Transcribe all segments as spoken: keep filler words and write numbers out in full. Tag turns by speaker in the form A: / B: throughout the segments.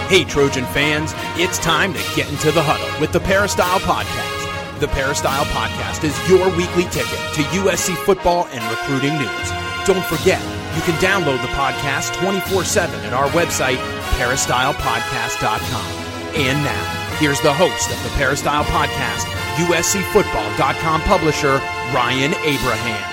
A: Hey, Trojan fans, it's time to get into the huddle with the Peristyle Podcast. The Peristyle Podcast is your weekly ticket to U S C football and recruiting news. Don't forget, you can download the podcast twenty-four seven at our website, peristyle podcast dot com. And now, here's the host of the Peristyle Podcast, U S C football dot com publisher, Ryan Abraham.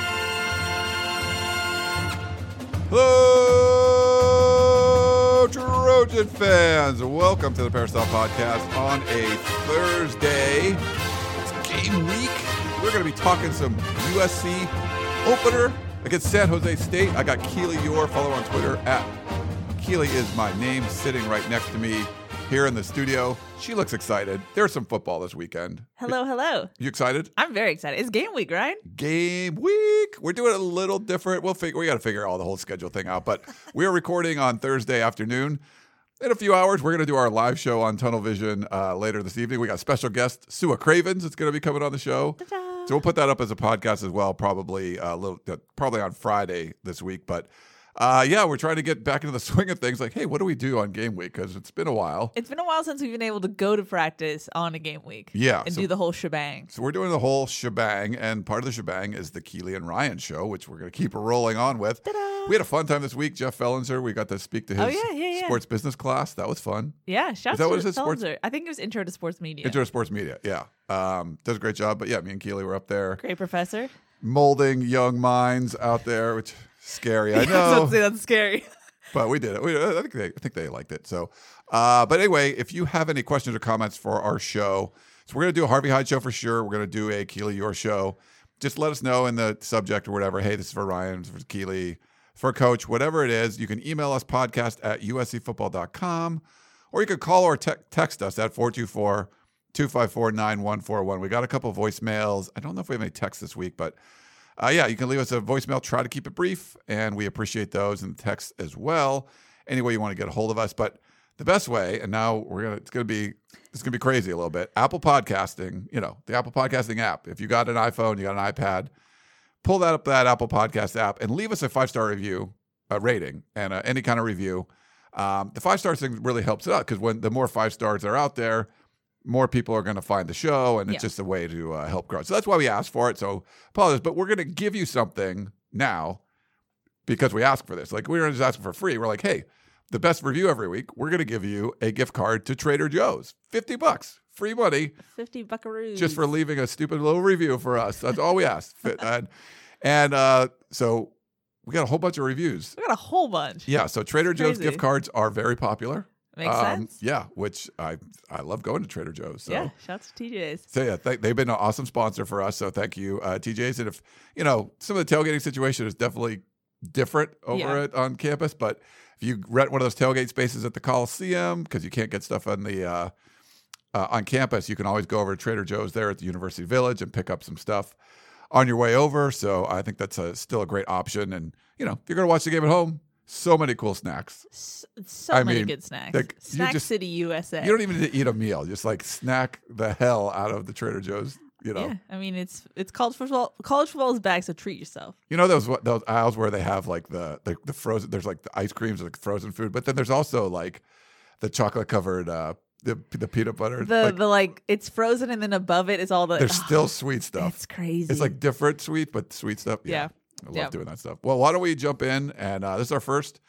B: Hello, Trojan fans. Welcome to the Peristyle Podcast on a Thursday. It's game week. We're going to be talking some U S C opener against San Jose State. I got Keely Eure. Follow on Twitter at Keely is my name, sitting right next to me here in the studio. She looks excited. There's some football this weekend.
C: Hello, hello.
B: You excited?
C: I'm very excited. It's game week, right?
B: Game week. We're doing it a little different. We'll figure. We got to figure all the whole schedule thing out. But we're recording on Thursday afternoon. In a few hours, we're going to do our live show on Tunnel Vision uh, later this evening. We got special guest Sua Cravens. It's going to be coming on the show.
C: Ta-da.
B: So we'll put that up as a podcast as well, probably a little, uh, probably on Friday this week. But uh, yeah, we're trying to get back into the swing of things. Like, hey, what do we do on game week? Because it's been a while.
C: It's been a while since we've been able to go to practice on a game week.
B: Yeah,
C: And
B: so-
C: do the whole shebang.
B: So we're doing the whole shebang, and part of the shebang is the Keely and Ryan show, which we're going to keep rolling on with.
C: Ta-da.
B: We had a fun time this week. Jeff Fellenser, we got to speak to his
C: Oh, yeah, yeah, yeah.
B: sports business class. That was fun.
C: Yeah, shout
B: that
C: out
B: what
C: to
B: it says, sports-
C: Felser. I think it was Intro to Sports Media.
B: Intro to sports media, yeah. Um, does a great job. But yeah, me and Keely were up there
C: Great professor.
B: molding young minds out there, which is scary, I
C: I was
B: know.
C: about to say that's scary.
B: But we did it. We, I think they, I think they liked it. So, uh, but anyway, if you have any questions or comments for our show, so we're going to do a Harvey Hyde show for sure. We're going to do a Keely Eure show. Just let us know in the subject or whatever. Hey, this is for Ryan, this is for Keely, for Coach, whatever it is. You can email us podcast at U S C football dot com, or you could call or te- text us at four two four, two five four, nine one four one. We got a couple voicemails. I don't know if we have any texts this week, but Uh, yeah, you can leave us a voicemail. Try to keep it brief, and we appreciate those and text as well. Any way you want to get a hold of us, but the best way, and now we're gonna it's gonna be it's gonna be crazy a little bit. Apple Podcasting, you know, the Apple Podcasting app. If you got an iPhone, you got an iPad, pull that up that Apple Podcast app and leave us a five star review, a rating, and uh, any kind of review. Um, the five star thing really helps it out because when the more five stars are out there, more people are going to find the show, and it's
C: Yeah.
B: just a way to uh, help grow. So that's why we asked for it. So apologize, but we're going to give you something now because we asked for this. Like, we were just asking for free. We're like, hey, the best review every week, we're going to give you a gift card to Trader Joe's. fifty bucks, free money,
C: fifty buckaroos.
B: just for leaving a stupid little review for us. That's all we asked. and and uh, so we got a whole bunch of reviews.
C: We got a whole bunch.
B: Yeah, so Trader Joe's
C: Crazy.
B: gift cards are very popular.
C: Makes
B: Um,
C: sense.
B: Yeah, which I I love going to Trader Joe's. So.
C: Yeah, shout out to T J's.
B: So yeah, th- they've been an awesome sponsor for us. So thank you, uh, T J's. And if you know, some of the tailgating situation is definitely different over
C: Yeah.
B: at on campus. But if you rent one of those tailgate spaces at the Coliseum because you can't get stuff on the uh, uh, on campus, you can always go over to Trader Joe's there at the University Village and pick up some stuff on your way over. So I think that's a, still a great option. And you know, if you're gonna watch the game at home, so many cool snacks.
C: So, so
B: I
C: many
B: mean,
C: good snacks.
B: like, you
C: Snack
B: just-
C: City, U S A.
B: You don't even need to eat a meal; just like snack the hell out of the Trader Joe's. You know.
C: Yeah, I mean it's it's college football. College football is back, so treat yourself.
B: You know those those aisles where they have like the the, the frozen. There's like the ice creams, like frozen food, but then there's also like the chocolate covered uh, the the peanut butter.
C: The
B: like,
C: the like it's frozen, and then above it is all the.
B: there's
C: oh,
B: still sweet stuff.
C: It's crazy.
B: It's like different sweet, but sweet stuff. Yeah,
C: Yeah.
B: I love
C: Yeah.
B: doing that stuff. Well, why don't we jump in? And uh, this is our first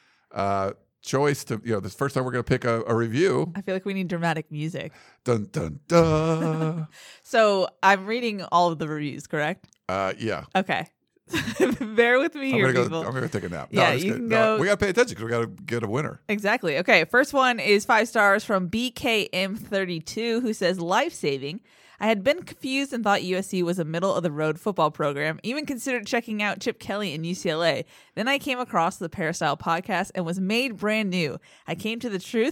B: uh, choice to you know this first time we're gonna pick a, a review.
C: I feel like we need dramatic music.
B: Dun dun dun.
C: So I'm reading all of the reviews, correct?
B: uh, yeah.
C: Okay. Bear with me
B: I'm
C: here,
B: gonna go.
C: people.
B: I'm gonna take a nap.
C: Yeah,
B: I'm just
C: you
B: kidding.
C: can
B: No,
C: go-
B: we gotta pay attention because we gotta get a winner.
C: Exactly. Okay. First one is five stars from B K M thirty-two, who says life saving. I had been confused and thought U S C was a middle of the road football program, even considered checking out Chip Kelly in U C L A. Then I came across the Peristyle Podcast and was made brand new. I came to the truth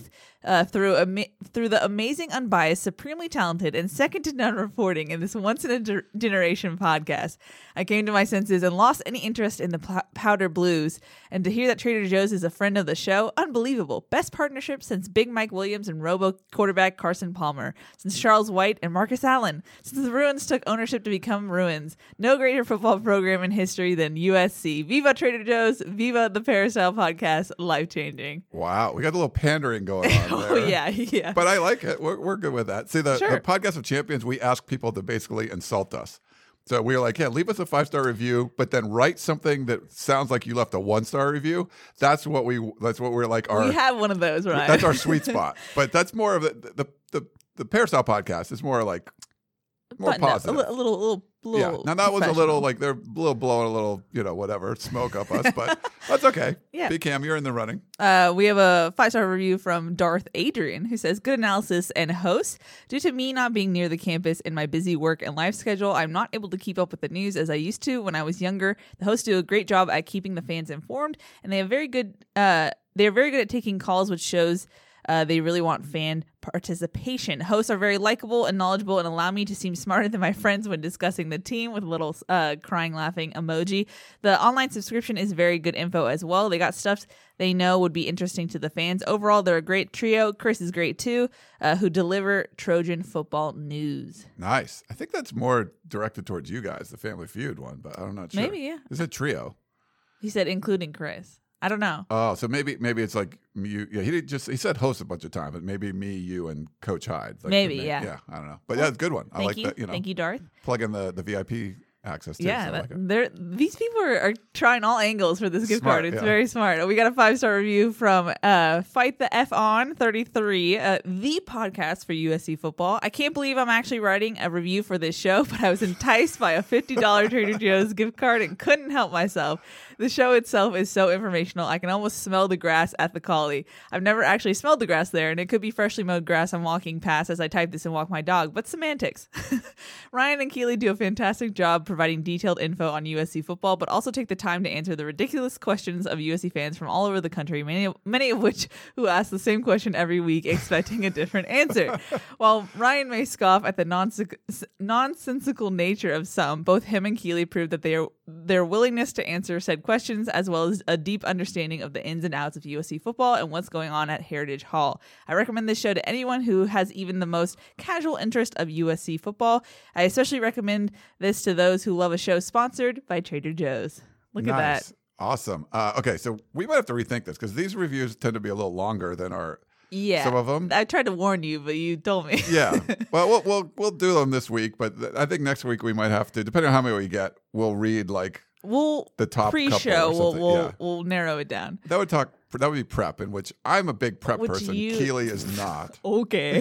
C: uh, through ama- through the amazing, unbiased, supremely talented, and second to none reporting in this once in a ge- generation podcast. I came to my senses and lost any interest in the p- powder blues. And to hear that Trader Joe's is a friend of the show, unbelievable. Best partnership since Big Mike Williams and Robo quarterback Carson Palmer, since Charles White and Marcus Allen, since the Bruins took ownership to become Bruins. No greater football program in history than U S C. Viva Trader Joe's, viva the Peristyle Podcast, life changing.
B: Wow, we got a little pandering going on there.
C: Oh yeah, yeah.
B: But I like it. We're, we're good with that. See, the,
C: Sure.
B: the Podcast of Champions, we ask people to basically insult us. So we were like, yeah, leave us a five-star review, but then write something that sounds like you left a one-star review. That's what we. That's what we're like. Our
C: We have one of those, right?
B: that's our sweet spot. But that's more of the the the, the Peristyle Podcast is more like more
C: Button up,
B: positive.
C: a, li- a little, little, little.
B: Yeah. Now that was a little
C: professional.
B: like they're a little blowing a little, you know, whatever smoke up us, but that's okay.
C: Yeah.
B: B Cam, you're in the running.
C: Uh, we have a five-star review from Darth Adrian, who says, good analysis and host. Due to me not being near the campus in my busy work and life schedule, I'm not able to keep up with the news as I used to when I was younger. The hosts do a great job at keeping the fans informed, and they have very good. Uh, they are very good at taking calls, which shows uh, they really want fan participation. Hosts are very likable and knowledgeable and allow me to seem smarter than my friends when discussing the team with a little uh, crying laughing emoji. The online subscription is very good info as well. They got stuff they know would be interesting to the fans. Overall, they're a great trio. Chris is great too, uh, who deliver Trojan football news.
B: Nice. I think that's more directed towards you guys, the Family Feud one, but I'm not sure.
C: Maybe, yeah.
B: Is it trio?
C: He said including Chris. I don't know.
B: Oh, so maybe maybe it's like you. Yeah, he did just he said host a bunch of times, but maybe me, you, and Coach Hyde. Like
C: Maybe,
B: the-
C: yeah.
B: Yeah, I don't know, but yeah, it's a good one. I
C: Thank
B: like
C: you.
B: that. You know,
C: Thank you, Darth.
B: plug in the the V I P access too.
C: Yeah,
B: so I
C: that,
B: like it.
C: they're these people are, are trying all angles for this gift
B: Smart,
C: card. It's
B: yeah.
C: very smart. We got a five star review from uh, Fight the F On thirty-three, uh, the podcast for U S C football. I can't believe I'm actually writing a review for this show, but I was enticed by a fifty dollars Trader Joe's gift card and couldn't help myself. The show itself is so informational. I can almost smell the grass at the Collie. I've never actually smelled the grass there, and it could be freshly mowed grass I'm walking past as I type this and walk my dog, but semantics. Ryan and Keely do a fantastic job providing detailed info on U S C football, but also take the time to answer the ridiculous questions of U S C fans from all over the country, many of, many of which who ask the same question every week expecting a different answer. While Ryan may scoff at the nonsensical, nonsensical nature of some, both him and Keely prove that they are, their willingness to answer said questions, as well as a deep understanding of the ins and outs of U S C football and what's going on at Heritage Hall. I recommend this show to anyone who has even the most casual interest of U S C football. I especially recommend this to those who love a show sponsored by Trader Joe's. Look
B: nice.
C: at that.
B: Awesome. Uh, okay, so we might have to rethink this because these reviews tend to be a little longer than our
C: Yeah.
B: some of them.
C: I tried to warn you, but you told me.
B: Yeah. Well, we'll we'll we'll do them this week, but th- I think next week we might have to, depending on how many we get, we'll read like
C: We'll
B: the top couple or
C: pre-show. We'll
B: something.
C: we'll,
B: Yeah.
C: we'll narrow it down.
B: that would talk. That would be prep, in which I'm a big prep
C: Which
B: person.
C: you-
B: Keely is not.
C: Okay.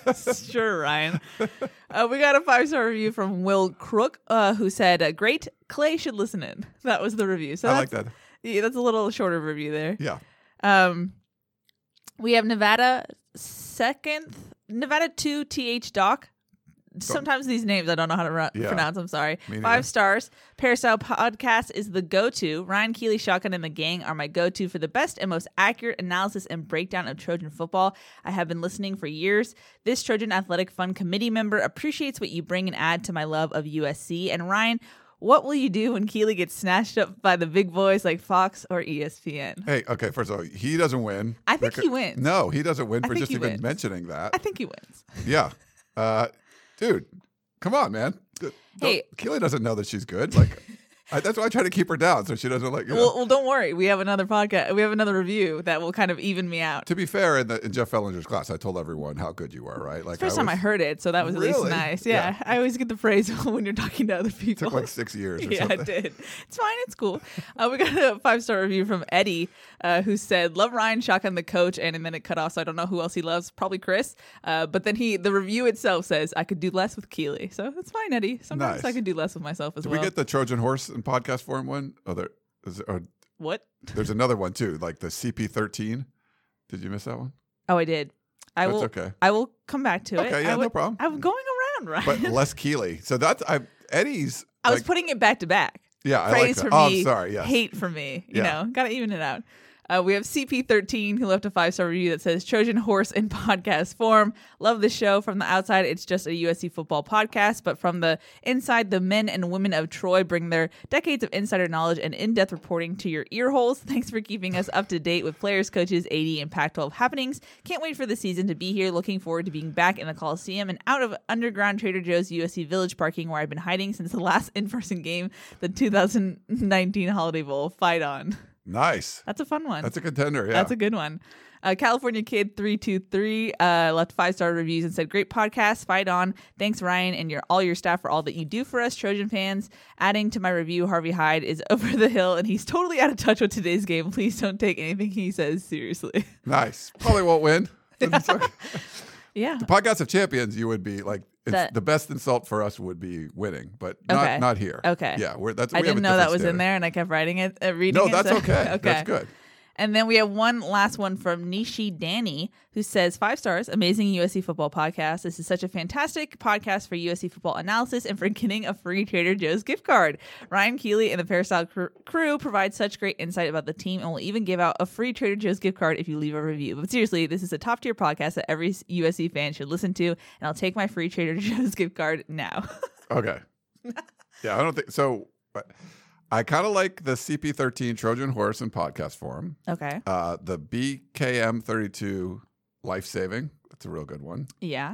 C: Sure, Ryan. Uh, we got a five-star review from Will Crook, uh, who said, uh, great, Clay should listen in. That was the review. So
B: I like
C: that's,
B: that.
C: yeah, that's a little shorter review there.
B: Yeah.
C: Um, we have Nevada second, Nevada two T H Doc. Sometimes these names I don't know how to ru-
B: Yeah.
C: pronounce. I'm sorry.
B: Me neither.
C: Five stars. Peristyle Podcast is the go-to. Ryan Keely, Shotgun, and the gang are my go-to for the best and most accurate analysis and breakdown of Trojan football. I have been listening for years. This Trojan Athletic Fund committee member appreciates what you bring and add to my love of U S C. And Ryan, what will you do when Keely gets snatched up by the big boys like Fox or E S P N?
B: Hey, okay. First of all, he doesn't win.
C: I think
B: Because-
C: he wins.
B: No, he doesn't win
C: I
B: for
C: think
B: just
C: he
B: even
C: wins.
B: mentioning that.
C: I think he wins.
B: Yeah. Uh, dude, come on, man. D- don't-
C: Hey.
B: Keely doesn't know that she's good. Like, I, that's why I try to keep her down so she doesn't like. You know.
C: Well, well, don't worry. We have another podcast. We have another review that will kind of even me out.
B: To be fair, in, the, in Jeff Fellinger's class, I told everyone how good you were. Right? Like,
C: First time
B: was,
C: I heard it, so that was at least
B: Really?
C: nice. Yeah,
B: Yeah.
C: I always get the phrase when you're talking to other people.
B: Took like six years. Or
C: yeah,
B: something.
C: I did. It's fine. It's cool. Uh, we got a five star review from Eddie, uh, who said, "Love Ryan, Shotgun, the coach," and, and then it cut off. So I don't know who else he loves. Probably Chris. Uh, but then he, the review itself says, "I could do less with Keely." So that's fine, Eddie. Sometimes
B: Nice.
C: I could do less with myself as
B: Did
C: well.
B: we get the Trojan Horse and podcast forum one? Oh, there. Is, or,
C: what?
B: there's another one too, like the C P thirteen. Did you miss that one?
C: Oh, I did. I
B: That's
C: will.
B: okay.
C: I will come back to it.
B: Okay, yeah,
C: I
B: no
C: would-
B: problem.
C: I'm going around, right?
B: But less Keely. So that's I Eddie's.
C: I was
B: like-
C: putting it back to back.
B: Yeah, I like
C: Praise
B: that.
C: for
B: Oh,
C: me,
B: I'm sorry. Yes.
C: hate for me. You
B: Yeah.
C: know, gotta even it out. Uh, we have C P thirteen who left a five-star review that says, Trojan Horse in podcast form. Love the show. From the outside, it's just a U S C football podcast, but from the inside, the men and women of Troy bring their decades of insider knowledge and in-depth reporting to your ear holes. Thanks for keeping us up to date with players, coaches, A D, and Pac twelve happenings. Can't wait for the season to be here. Looking forward to being back in the Coliseum and out of underground Trader Joe's U S C Village parking where I've been hiding since the last in-person game, the two thousand nineteen Holiday Bowl. Fight on.
B: Nice.
C: That's a fun one.
B: That's a contender, yeah.
C: That's a good one. Uh, California Kid three two three uh, left five-star reviews and said, great podcast, fight on. Thanks, Ryan, and your all your staff for all that you do for us, Trojan fans. Adding to my review, Harvey Hyde is over the hill, and he's totally out of touch with today's game. Please don't take anything he says seriously.
B: Nice. Probably won't win. It's okay.
C: Yeah.
B: The podcast of champions, you would be like, it's,
C: That-
B: the best insult for us would be winning, but not
C: Okay.
B: not here.
C: Okay.
B: Yeah, we're, that's.
C: I
B: we have
C: didn't
B: a
C: know that
B: different
C: was in
B: standard.
C: there, and I kept writing it, uh, reading
B: No,
C: it.
B: that's
C: so-
B: okay.
C: okay.
B: That's good.
C: And then we have one last one from Nishi Danny, who says, five stars, amazing U S C football podcast. This is such a fantastic podcast for U S C football analysis and for getting a free Trader Joe's gift card. Ryan Keeley and the Peristyle cr- crew provide such great insight about the team and will even give out a free Trader Joe's gift card if you leave a review. But seriously, this is a top tier podcast that every U S C fan should listen to, and I'll take my free Trader Joe's gift card now.
B: Okay. Yeah, I don't think so. But I kind of like the C P thirteen Trojan Horse in podcast form.
C: Okay.
B: Uh, the B K M thirty-two Life Saving. That's a real good one.
C: Yeah.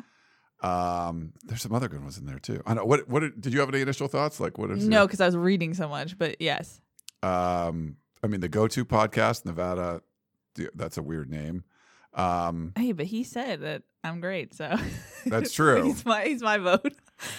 B: Um, there's some other good ones in there too. I know. What? What? Did, did you have any initial thoughts? Like, what is?
C: No, because I was reading so much, but yes.
B: Your, um, I mean, the Go-To podcast, Nevada. That's a weird name. Um,
C: Hey, but he said that I'm great, so
B: That's true.
C: he's my he's my vote.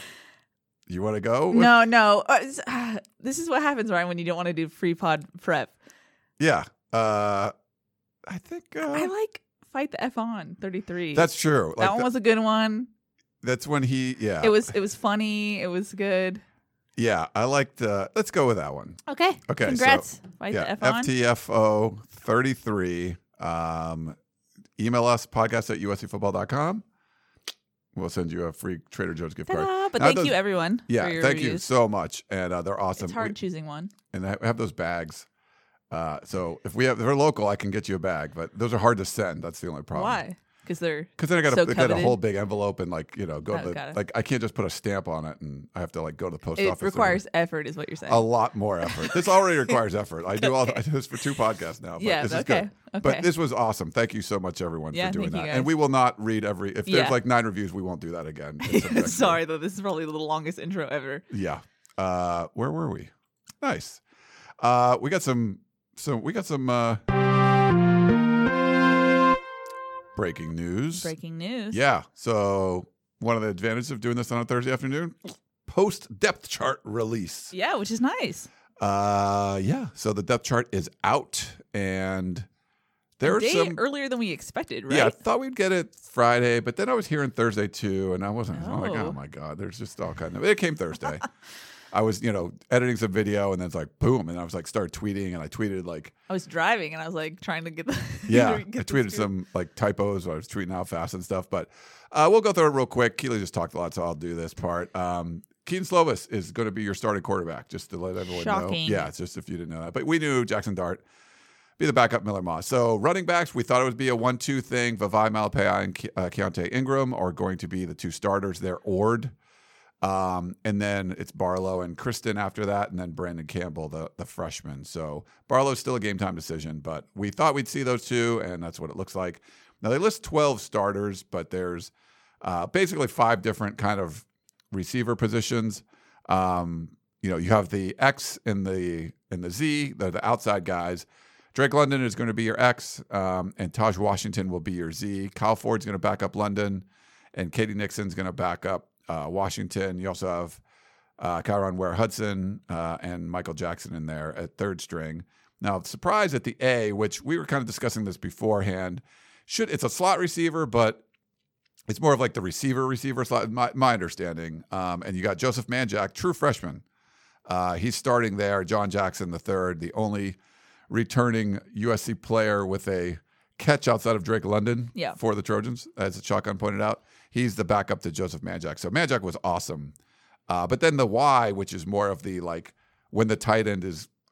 B: you want to go? with-
C: No, no. Uh, it's- uh, this is what happens, Ryan, when you don't want to do free pod prep.
B: Yeah. Uh, I think uh,
C: I like Fight the F On thirty-three.
B: that's true.
C: that one
B: the-
C: was a good one.
B: That's when he. Yeah.
C: It was it was funny. It was good.
B: Yeah, I liked. Uh, let's go with that one.
C: Okay.
B: Okay,
C: Congrats. Fight
B: yeah,
C: the F On.
B: F T F O thirty-three. Um, email us podcast at U S C football dot com. We'll send you a free Trader Joe's gift card.
C: Ta-da. But
B: Now
C: thank
B: those-
C: you, everyone.
B: Yeah,
C: for your
B: thank you
C: reviews.
B: so much, and uh, they're awesome.
C: It's hard
B: We-
C: choosing one.
B: and I have those bags. Uh, so if we have, if they're local, I can get you a bag, but those are hard to send. That's the only problem.
C: Why? Because they're
B: Because then I got to
C: so
B: get a
C: coveted?
B: whole big envelope and like you know go
C: Oh,
B: to the
C: got it.
B: like I can't just put a stamp on it and I have to like go to the post
C: It
B: office.
C: requires effort, is what you're saying.
B: a lot more effort. This already requires effort. I do all I do this for two podcasts now. But
C: Yeah,
B: this is
C: okay,
B: good.
C: okay.
B: But this was awesome. Thank you so much, everyone,
C: Yeah,
B: for doing
C: thank you,
B: that.
C: guys.
B: And we will not read every. If there's
C: Yeah.
B: like nine reviews, we won't do that again. It's subjective.
C: Sorry, though. This is probably the longest intro ever.
B: Yeah. Uh, where were we? Nice. Uh, we got some. So we got some uh, breaking news.
C: Breaking news.
B: Yeah. So one of the advantages of doing this on a Thursday afternoon, post depth chart release.
C: Yeah, which is nice.
B: Uh, yeah. So the depth chart is out, and there
C: A
B: are
C: day
B: some.
C: earlier than we expected, right?
B: Yeah, I thought we'd get it Friday, but then I was hearing Thursday too, and I wasn't I'm like,
C: Oh.
B: oh my god, there's just all kind of. It came Thursday. I was, you know, editing some video, and then it's like boom, and I was like, started tweeting, and I tweeted like,
C: I was driving and I was like trying to get the
B: yeah,
C: get
B: I
C: the
B: tweeted
C: scoop.
B: some like typos. I was tweeting out fast and stuff, but uh, we'll go through it real quick. Keely just talked a lot, so I'll do this part. Um, Keaton Slovis is going to be your starting quarterback, just to let everyone
C: Shocking.
B: know. Yeah, it's just if you didn't know that, but we knew Jackson Dart be the backup Miller Moss. So running backs, we thought it would be a one two thing. Vavai Malapai and Ke- uh, Keontae Ingram are going to be the two starters. They're Ord. Um, and then it's Barlow and Kristen after that, and then Brandon Campbell, the, the freshman. So Barlow's still a game time decision, but we thought we'd see those two, and that's what it looks like. Now they list twelve starters, but there's uh, basically five different kind of receiver positions. Um, you know, you have the X and the and the Z, they're the outside guys. Drake London is going to be your X, um, and Taj Washington will be your Z. Kyle Ford's going to back up London, and Katie Nixon's going to back up uh, Washington. You also have uh, Kyron Ware-Hudson uh, and Michael Jackson in there at third string. Now, surprise at the A, which we were kind of discussing this beforehand. Should it's a slot receiver, but it's more of like the receiver receiver slot, my, my understanding. Um, and you got Joseph Manjack, true freshman. Uh, he's starting there. John Jackson the third, the only returning U S C player with a catch outside of Drake London
C: Yeah.
B: for the Trojans, as Shotgun pointed out. He's the backup to Joseph Manjack. So Manjack was awesome. Uh, but then the Y, which is more of the like when the tight end is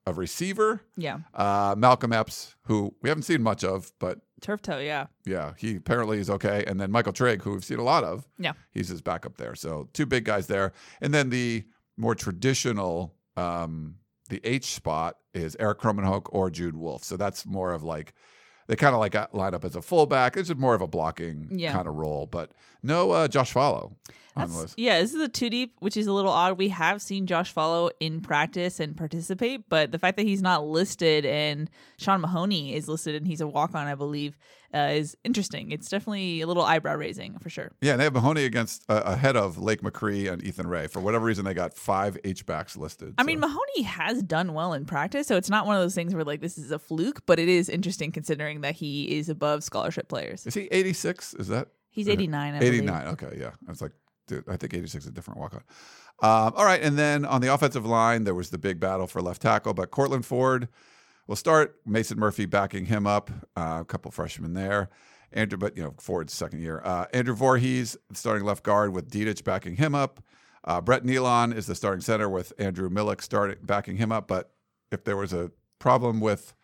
B: a receiver.
C: Yeah.
B: Uh, Malcolm Epps, who we haven't seen much of, but
C: Turf toe, yeah.
B: yeah, he apparently is okay. And then Michael Trigg, who we've seen a lot of.
C: Yeah.
B: He's his backup there. So two big guys there. And then the more traditional, um, the H spot is Eric Kromenhoek or Jude Wolfe. So that's more of like, they kind of like line up as a fullback. It's just more of a blocking
C: Yeah.
B: kind of role. But no uh, Josh Follow on the
C: That's,
B: list.
C: yeah, this is a two deep, which is a little odd. We have seen Josh Follow in practice and participate, but the fact that he's not listed and Sean Mahoney is listed and he's a walk on, I believe, uh, is interesting. It's definitely a little eyebrow raising for sure.
B: Yeah, and they have Mahoney against uh, ahead of Lake McCree and Ethan Ray. For whatever reason, they got five H-backs listed.
C: I
B: so.
C: mean, Mahoney has done well in practice, so it's not one of those things where like this is a fluke, but it is interesting considering that he is above scholarship players.
B: Is he eighty-six? Is that?
C: He's eighty-nine, I believe.
B: eighty-nine, okay, yeah. I was like, dude, I think eighty-six is a different walk-on. Um, all right, and then on the offensive line, there was the big battle for left tackle, but Cortland Ford will start. Mason Murphy backing him up. Uh, a couple freshmen there. Andrew, but you know, Ford's second year. Uh, Andrew Voorhees starting left guard with Dietich backing him up. Uh, Brett Nealon is the starting center with Andrew Millick starting backing him up. But if there was a problem with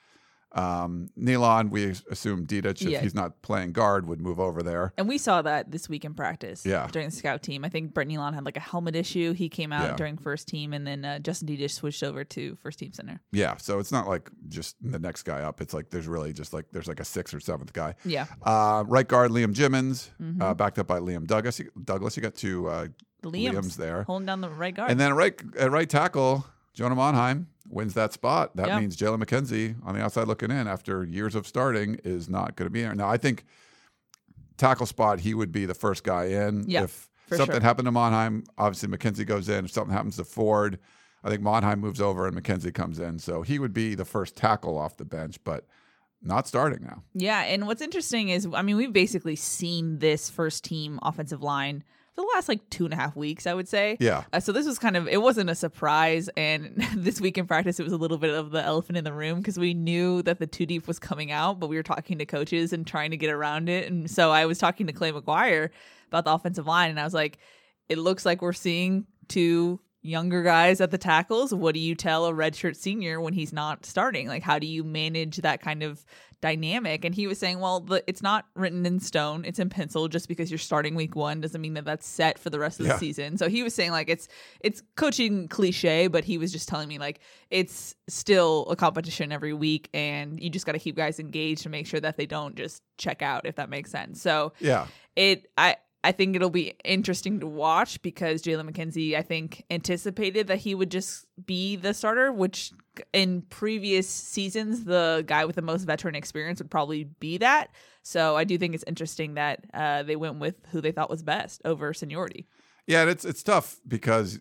B: um, Nealon, we assume Dietich, if
C: Yeah.
B: he's not playing guard, would move over there.
C: And we saw that this week in practice
B: Yeah.
C: during the scout team. I think Brett Nealon had like a helmet issue. He came out
B: Yeah.
C: during first team, and then uh, Justin Dietich switched over to first team center.
B: Yeah, so it's not like just the next guy up. It's like there's really just like there's like a sixth or seventh guy.
C: Yeah.
B: Uh, right guard Liam Jimmins,
C: Mm-hmm.
B: uh, backed up by Liam Douglas. Douglas, you got two uh,
C: Liam's,
B: Liams there,
C: holding down the right guard.
B: and then right at right tackle, Jonah Monheim wins that spot. That
C: Yeah.
B: means Jalen McKenzie on the outside looking in after years of starting is not going to be there. Now I think tackle spot he would be the first guy in.
C: Yeah,
B: if
C: for
B: something
C: sure.
B: happened to Monheim, obviously McKenzie goes in. If something happens to Ford, I think Monheim moves over and McKenzie comes in. So he would be the first tackle off the bench, but not starting now.
C: Yeah, and what's interesting is, I mean, we've basically seen this first team offensive line for the last like two and a half weeks, I would say.
B: Yeah.
C: Uh, so this was kind of, it wasn't a surprise. And this week in practice, it was a little bit of the elephant in the room because we knew that the two deep was coming out, but we were talking to coaches and trying to get around it. And so I was talking to Clay McGuire about the offensive line, and I was like, it looks like we're seeing two younger guys at the tackles. What do you tell a redshirt senior when he's not starting? Like, how do you manage that kind of dynamic? And he was saying, well, the, it's not written in stone, it's in pencil. Just because you're starting week one doesn't mean that that's set for the rest of
B: Yeah.
C: the season. So he was saying like it's it's coaching cliche, but he was just telling me like it's still a competition every week, and you just got to keep guys engaged to make sure that they don't just check out, if that makes sense. So
B: Yeah.
C: it I I think it'll be interesting to watch because Jalen McKenzie, I think, anticipated that he would just be the starter, which in previous seasons, the guy with the most veteran experience would probably be that. So I do think it's interesting that uh, they went with who they thought was best over seniority.
B: Yeah, and it's it's tough because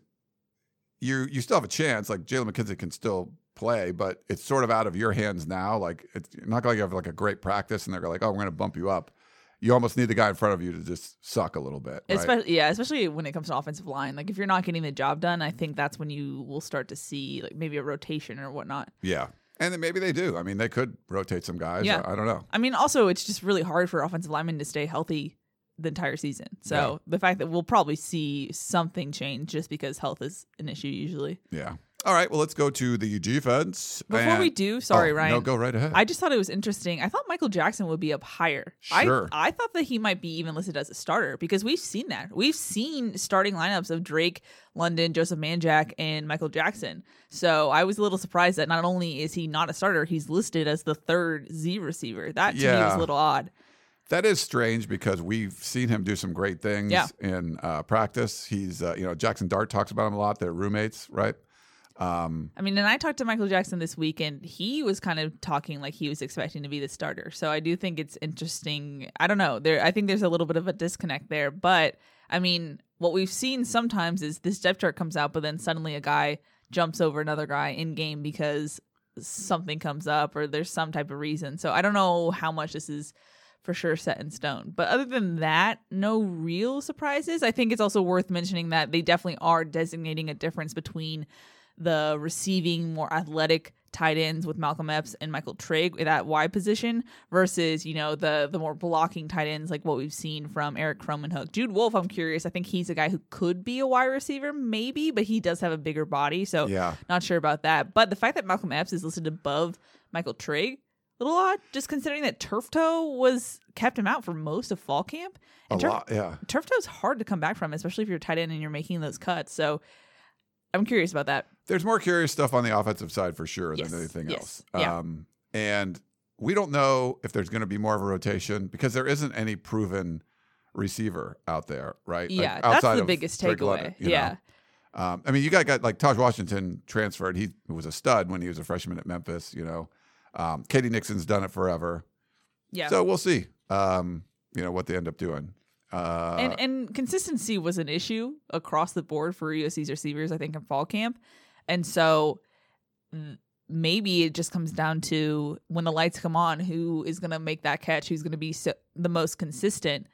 B: you you still have a chance. Like Jalen McKenzie can still play, but it's sort of out of your hands now. Like it's not like you have like a great practice and they're like, oh, we're going to bump you up. You almost need the guy in front of you to just suck a little bit. Right?
C: Especially, yeah, especially when it comes to offensive line. Like if you're not getting the job done, I think that's when you will start to see like maybe a rotation or whatnot.
B: Yeah. And then maybe they do. I mean, they could rotate some guys.
C: Yeah.
B: I, I don't know.
C: I mean, also, it's just really hard for offensive linemen to stay healthy the entire season. So
B: Yeah.
C: the fact that we'll probably see something change just because health is an issue usually.
B: Yeah. All right. Well, let's go to the defense.
C: Before
B: And-
C: we do, sorry,
B: Oh,
C: Ryan.
B: No, go right ahead.
C: I just thought it was interesting. I thought Michael Jackson would be up higher.
B: Sure.
C: I, I thought that he might be even listed as a starter because we've seen that. We've seen starting lineups of Drake, London, Joseph Manjack, and Michael Jackson. So I was a little surprised that not only is he not a starter, he's listed as the third Z receiver. That to me was
B: Yeah.
C: a little odd.
B: That is strange because we've seen him do some great things
C: Yeah.
B: in uh, practice. He's, uh, you know, Jackson Dart talks about him a lot. They're roommates, right? Um,
C: I mean, and I talked to Michael Jackson this week, and he was kind of talking like he was expecting to be the starter. So I do think it's interesting. I don't know. There, I think there's a little bit of a disconnect there. But I mean, what we've seen sometimes is this depth chart comes out, but then suddenly a guy jumps over another guy in game because something comes up or there's some type of reason. So I don't know how much this is for sure set in stone. But other than that, no real surprises. I think it's also worth mentioning that they definitely are designating a difference between the receiving, more athletic tight ends with Malcolm Epps and Michael Trigg at that wide position versus, you know, the the more blocking tight ends like what we've seen from Eric Kromenhoek. Jude Wolf, I'm curious. I think he's a guy who could be a wide receiver, maybe, but he does have a bigger body, so
B: Yeah.
C: not sure about that. But the fact that Malcolm Epps is listed above Michael Trigg, a little odd, just considering that Turf Toe was kept him out for most of fall camp. And
B: A
C: Turf,
B: lot, yeah.
C: Turf Toe's hard to come back from, especially if you're tight end and you're making those cuts. So I'm curious about that.
B: There's more curious stuff on the offensive side for sure
C: Yes.
B: than anything
C: Yes.
B: else.
C: Yeah.
B: Um, and we don't know if there's going to be more of a rotation because there isn't any proven receiver out there, right? Like,
C: Yeah, that's
B: outside
C: the
B: of
C: biggest
B: Drake
C: takeaway.
B: London, you
C: Yeah.
B: know? Um, I mean, you got, got like Taj Washington transferred. He was a stud when he was a freshman at Memphis, you know. Um, Katie Nixon's done it forever.
C: Yeah.
B: So we'll see, um, you know, what they end up doing. Uh,
C: and and consistency was an issue across the board for U S C's receivers, I think, in fall camp. And so mm, maybe it just comes down to when the lights come on, who is going to make that catch, who's going to be so, the most consistent,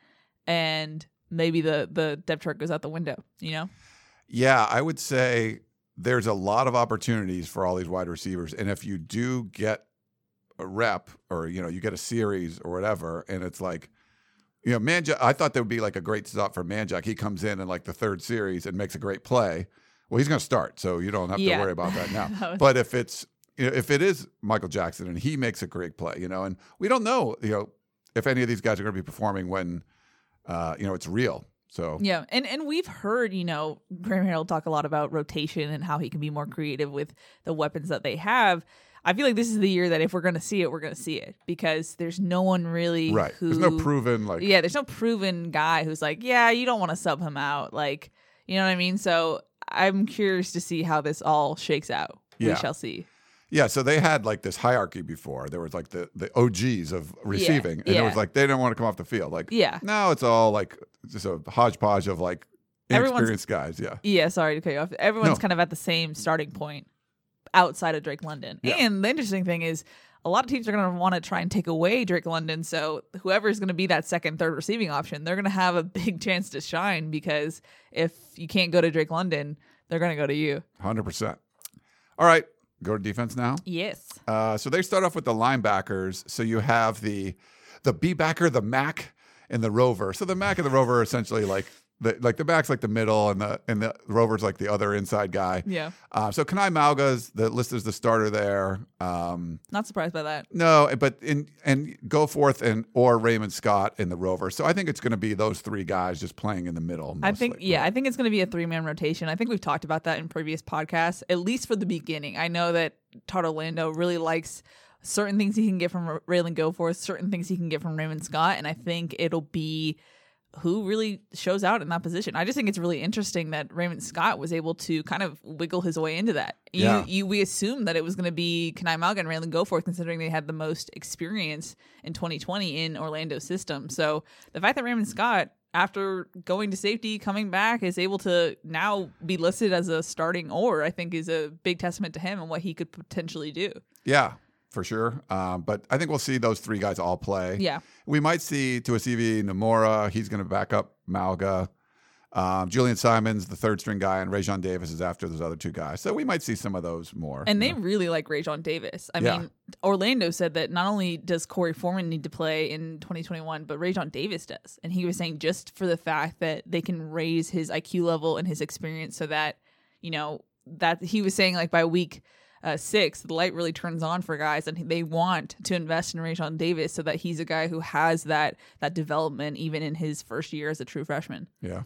C: and maybe the, the depth chart goes out the window, you know?
B: Yeah, I would say there's a lot of opportunities for all these wide receivers. And if you do get a rep or, you know, you get a series or whatever, and it's like, you know, Manjack, I thought there would be like a great stop for Manjack. He comes in in like the third series and makes a great play. Well, he's going to start, so you don't have
C: Yeah.
B: to worry about that now.
C: That was-
B: But if it's, you know, if it is Michael Jackson and he makes a great play, you know, and we don't know, you know, if any of these guys are going to be performing when, uh, you know, it's real. So
C: Yeah, and and we've heard, you know, Graham Harrell talk a lot about rotation and how he can be more creative with the weapons that they have. I feel like this is the year that if we're going to see it, we're going to see it because there's no one really
B: right.
C: who...
B: There's no proven like
C: Yeah, there's no proven guy who's like, yeah, you don't want to sub him out. Like, you know what I mean? So I'm curious to see how this all shakes out.
B: Yeah.
C: We shall see.
B: Yeah, so they had like this hierarchy before. There was like the, the O Gs of receiving, and it
C: yeah.
B: was like they didn't want to come off the field. Like,
C: Yeah.
B: now it's all like just a hodgepodge of like
C: Everyone's-
B: inexperienced guys. Yeah,
C: Yeah, sorry to cut you off. Everyone's
B: No.
C: kind of at the same starting point outside of Drake London.
B: Yeah.
C: And the interesting thing is a lot of teams are going to want to try and take away Drake London. So whoever is going to be that second, third receiving option, they're going to have a big chance to shine because if you can't go to Drake London, they're going to go to you.
B: one hundred percent. All right, go to defense now.
C: Yes.
B: Uh, so they start off with the linebackers. So you have the the B backer, the Mac, and the Rover. So the Mac and the Rover are essentially like the like the Mac's like the middle, and the and the Rover's like the other inside guy.
C: Yeah.
B: Uh, so Kanai Malga's the listed as the starter there. Um,
C: Not surprised by that.
B: no, but in and Goforth and or Raymond Scott in the Rover. So I think it's going to be those three guys just playing in the middle.
C: I think,
B: mostly.
C: yeah, I think it's going to be a three man rotation. I think we've talked about that in previous podcasts, at least for the beginning. I know that Todd Orlando really likes certain things he can get from Raylan Goforth, certain things he can get from Raymond Scott, and I think it'll be who really shows out in that position. I just think it's really interesting that Raymond Scott was able to kind of wiggle his way into that. You,
B: Yeah.
C: you we assumed that it was going to be Kanai Malga and Raylan Goforth, considering they had the most experience in twenty twenty in Orlando's system. So the fact that Raymond Scott, after going to safety, coming back, is able to now be listed as a starting or, I think is a big testament to him and what he could potentially do.
B: Yeah, for sure. Um, but I think we'll see those three guys all play.
C: Yeah.
B: We might see Tuasivi Nomura. He's going to back up Malga. Um, Julian Simons, the third string guy, and Rajon Davis is after those other two guys. So we might see some of those more.
C: And
B: you
C: they
B: know?
C: really like Rajon Davis. I
B: Yeah.
C: mean, Orlando said that not only does Corey Foreman need to play in twenty twenty-one, but Rajon Davis does. And he was saying just for the fact that they can raise his I Q level and his experience so that, you know, that he was saying like by week uh, six, the light really turns on for guys and they want to invest in Rajon Davis so that he's a guy who has that that development even in his first year as a true freshman.
B: Yeah.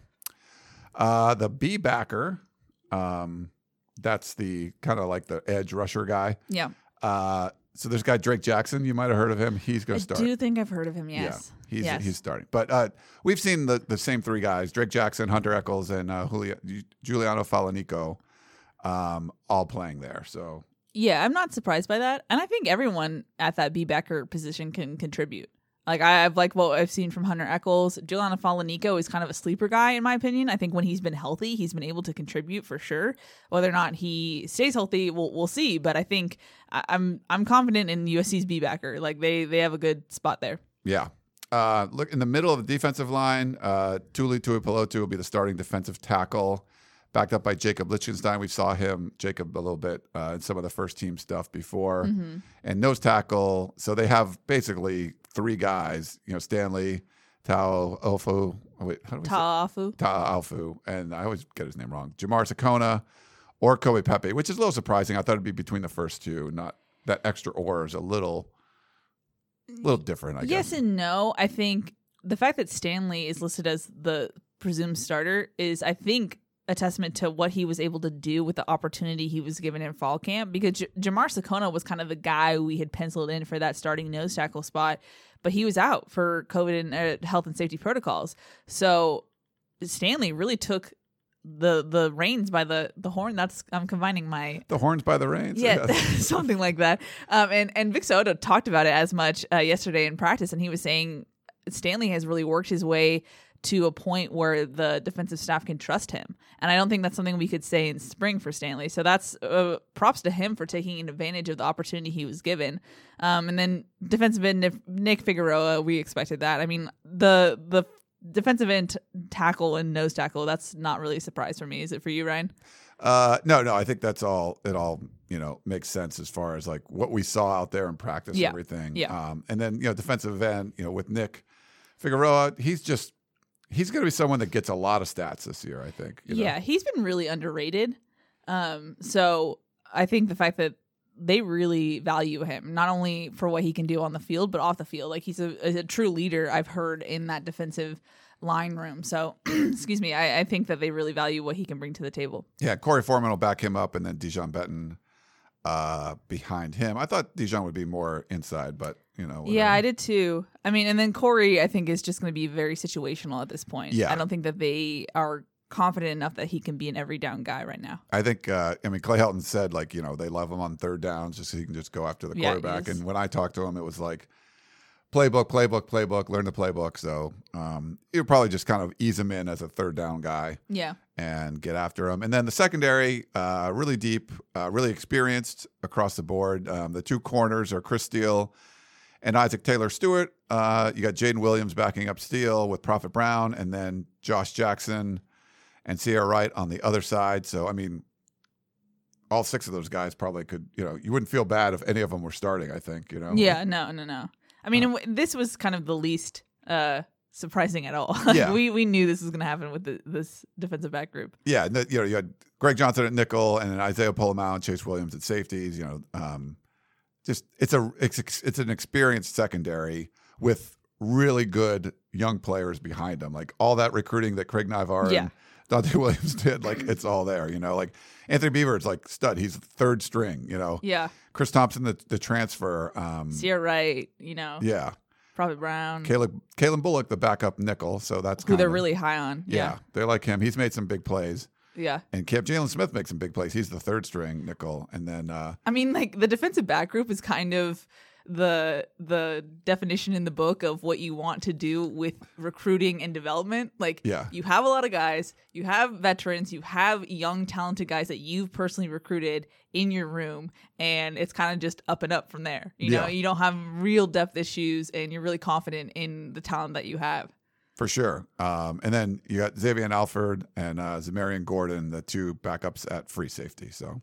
B: Uh, the B backer, um, that's the kind of like the edge rusher guy.
C: Yeah.
B: Uh, so there's a guy, Drake Jackson. You might have heard of him. He's going
C: I
B: to start.
C: do think I've heard of him, yes.
B: Yeah, he's
C: yes.
B: he's starting. But uh, we've seen the, the same three guys: Drake Jackson, Hunter Eccles, and uh, Julio, Giuliano Falanico, um, all playing there. So
C: Yeah, I'm not surprised by that. And I think everyone at that B backer position can contribute. Like, I, I've liked what I've seen from Hunter Eccles. Giuliano Falanico is kind of a sleeper guy, in my opinion. I think when he's been healthy, he's been able to contribute for sure. Whether or not he stays healthy, we'll, we'll see. But I think I, I'm I'm confident in U S C's B backer. Like, they, they have a good spot there.
B: yeah. Uh, look in the middle of the defensive line. Uh, Tuli Tuipulotu will be the starting defensive tackle. backed up by Jacob Lichtenstein. We saw him, Jacob, a little bit uh, in some of the first team stuff before.
C: Mm-hmm.
B: And nose tackle. So they have basically three guys, you know, Stanley, Tao Alfu. Oh, wait, how do we say
C: Ta'afu.
B: Ta'afu. And I always get his name wrong. Jamar Sakona or Kobe Pepe, which is a little surprising. I thought it'd be between the first two. Not that extra or is a little, little different, I guess.
C: Yes and no. I think the fact that Stanley is listed as the presumed starter is, I think, a testament to what he was able to do with the opportunity he was given in fall camp, because J- Jamar Sakona was kind of the guy we had penciled in for that starting nose tackle spot, but he was out for COVID and uh, health and safety protocols. So Stanley really took the the reins by the, the horn. That's I'm combining my
B: The horns by the reins.
C: yeah, something like that. Um, and and Vic Soto talked about it as much uh, yesterday in practice, and he was saying Stanley has really worked his way to a point where the defensive staff can trust him. And I don't think that's something we could say in spring for Stanley. So that's uh, props to him for taking advantage of the opportunity he was given. Um, and then defensive end Nick Figueroa, we expected that. I mean, the the defensive end t- tackle and nose tackle, that's not really a surprise for me. Is it for you, Ryan?
B: Uh, no, no, I think that's all, it all, you know, makes sense as far as like what we saw out there in practice
C: Yeah.
B: and everything.
C: Yeah.
B: Um, and then, you know, defensive end, you know, with Nick Figueroa, he's just, he's going to be someone that gets a lot of stats this year, I think. You know?
C: Yeah, he's been really underrated. Um, so I think the fact that they really value him, not only for what he can do on the field, but off the field. Like he's a, a true leader, I've heard, in that defensive line room. So, excuse me, I, I think that they really value what he can bring to the table.
B: Yeah, Corey Foreman will back him up, and then Dijon Benton uh, behind him. I thought Dijon would be more inside, but, you know. Whatever.
C: Yeah, I did too. I mean, and then Corey, I think, is just going to be very situational at this point.
B: Yeah.
C: I don't think that they are confident enough that he can be an every down guy right now.
B: I think, uh, I mean, Clay Helton said, like, you know, they love him on third downs just so he can just go after the
C: Yeah,
B: quarterback.
C: he's-
B: And when I talked to him, it was like, playbook, playbook, playbook, learn the playbook. So um, you would probably just kind of ease him in as a third down guy
C: Yeah.
B: and get after him. And then the secondary, uh, really deep, uh, really experienced across the board. Um, the two corners are Chris Steele and Isaac Taylor Stewart. Uh, you got Jaden Williams backing up Steele with Prophet Brown, and then Josh Jackson and Sierra Wright on the other side. So, I mean, all six of those guys probably could, you know, you wouldn't feel bad if any of them were starting, I think, you know?
C: Yeah, no, no, no. I mean, uh, this was kind of the least uh, surprising at all. Like,
B: Yeah.
C: we we knew this was going to happen with the, this defensive back group.
B: Yeah, and the, you know, you had Greg Johnson at nickel, and then Isaiah Polamalu and Chase Williams at safeties. You know, um, just it's a it's it's an experienced secondary with really good young players behind them. Like all that recruiting that Craig Naivar
C: Yeah.
B: and Dante Williams did, like it's all there. You know, like Anthony Beaver's like stud. He's third string. You know,
C: Yeah.
B: Chris Thompson, the the transfer. Um,
C: Sierra Wright, you know,
B: yeah,
C: Prophet Brown,
B: Caleb Caleb Bullock, the backup nickel. So that's
C: who they're
B: kinda-
C: really high on.
B: yeah,
C: Yeah.
B: they like him. He's made some big plays.
C: Yeah.
B: And Camp Jalen Smith makes some big plays. He's the third string nickel. And then, uh,
C: I mean, like the defensive back group is kind of the the definition in the book of what you want to do with recruiting and development. Like,
B: Yeah.
C: you have a lot of guys, you have veterans, you have young, talented guys that you've personally recruited in your room, and it's kind of just up and up from there. You know,
B: Yeah.
C: you don't have real depth issues, and you're really confident in the talent that you have.
B: for sure. Um, and then you got Xavier Alford and uh, Zamarian Gordon, the two backups at free safety. So,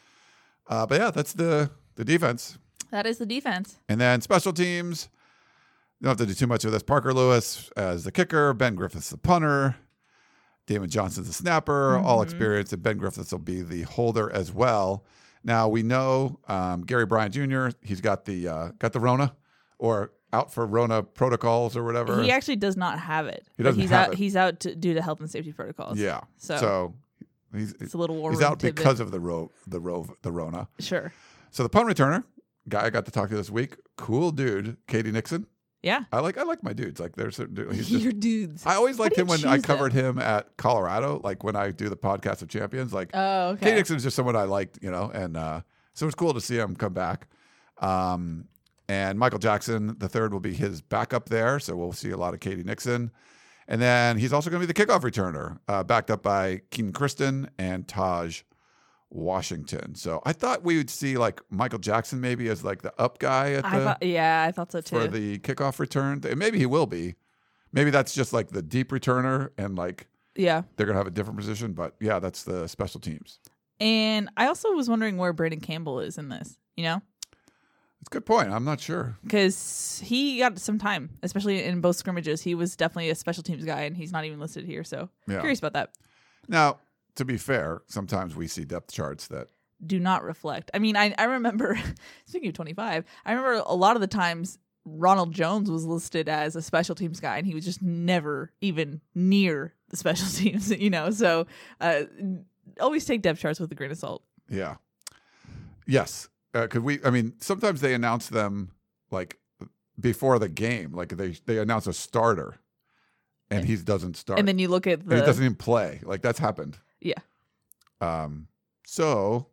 B: uh, but yeah, that's the the defense.
C: That is the defense.
B: And then special teams. You don't have to do too much of this. Parker Lewis as the kicker, Ben Griffiths the punter, Damon Johnson's the snapper, all experienced, and Ben Griffiths will be the holder as well. Now we know um, Gary Bryant Junior He's got the uh, got the Rona, or out for Rona protocols or whatever.
C: He actually does not have it.
B: He
C: Like,
B: doesn't
C: he's
B: have
C: out.
B: it.
C: He's out to, due to health and safety protocols.
B: Yeah.
C: So-
B: So, he's
C: It's a little war
B: he's
C: room
B: out
C: tidbit.
B: because of the ro the ro the Rona.
C: Sure.
B: So the punt returner guy I got to talk to this week, cool dude, Katie Nixon.
C: Yeah.
B: I like I like my dudes. Like there's certain dude- he's just,
C: Your dudes.
B: I always
C: How
B: liked
C: do
B: him
C: you
B: when I
C: choose
B: covered
C: them?
B: him at Colorado. Like when I do the podcast of champions, like
C: Oh, okay.
B: Katie Nixon is just someone I liked, you know, and uh, so it's cool to see him come back. Um, and Michael Jackson, the third, will be his backup there. So we'll see a lot of Katie Nixon. And then he's also going to be the kickoff returner, uh, backed up by Keenan Kristen and Taj Washington. So I thought we would see like Michael Jackson maybe as like the up guy at
C: I
B: the
C: thought, yeah, I thought so too.
B: for the kickoff return. And maybe he will be. Maybe that's just like the deep returner and like
C: Yeah.
B: they're going to have a different position. But yeah, that's the special teams.
C: And I also was wondering where Brandon Campbell is in this, you know?
B: It's a good point. I'm not sure.
C: Because he got some time, especially in both scrimmages. He was definitely a special teams guy, and he's not even listed here. So
B: Yeah.
C: curious about that.
B: Now, to be fair, sometimes we see depth charts that
C: Do not reflect. I mean, I, I remember, speaking of twenty-five, I remember a lot of the times Ronald Jones was listed as a special teams guy, and he was just never even near the special teams, you know? So uh, always take depth charts with a grain of salt.
B: Yeah. Yes. Because uh, we, I mean, sometimes they announce them like before the game. Like they, they announce a starter and he doesn't start.
C: And then you look at
B: And
C: the.
B: he doesn't even play. Like that's happened.
C: Yeah.
B: Um. So,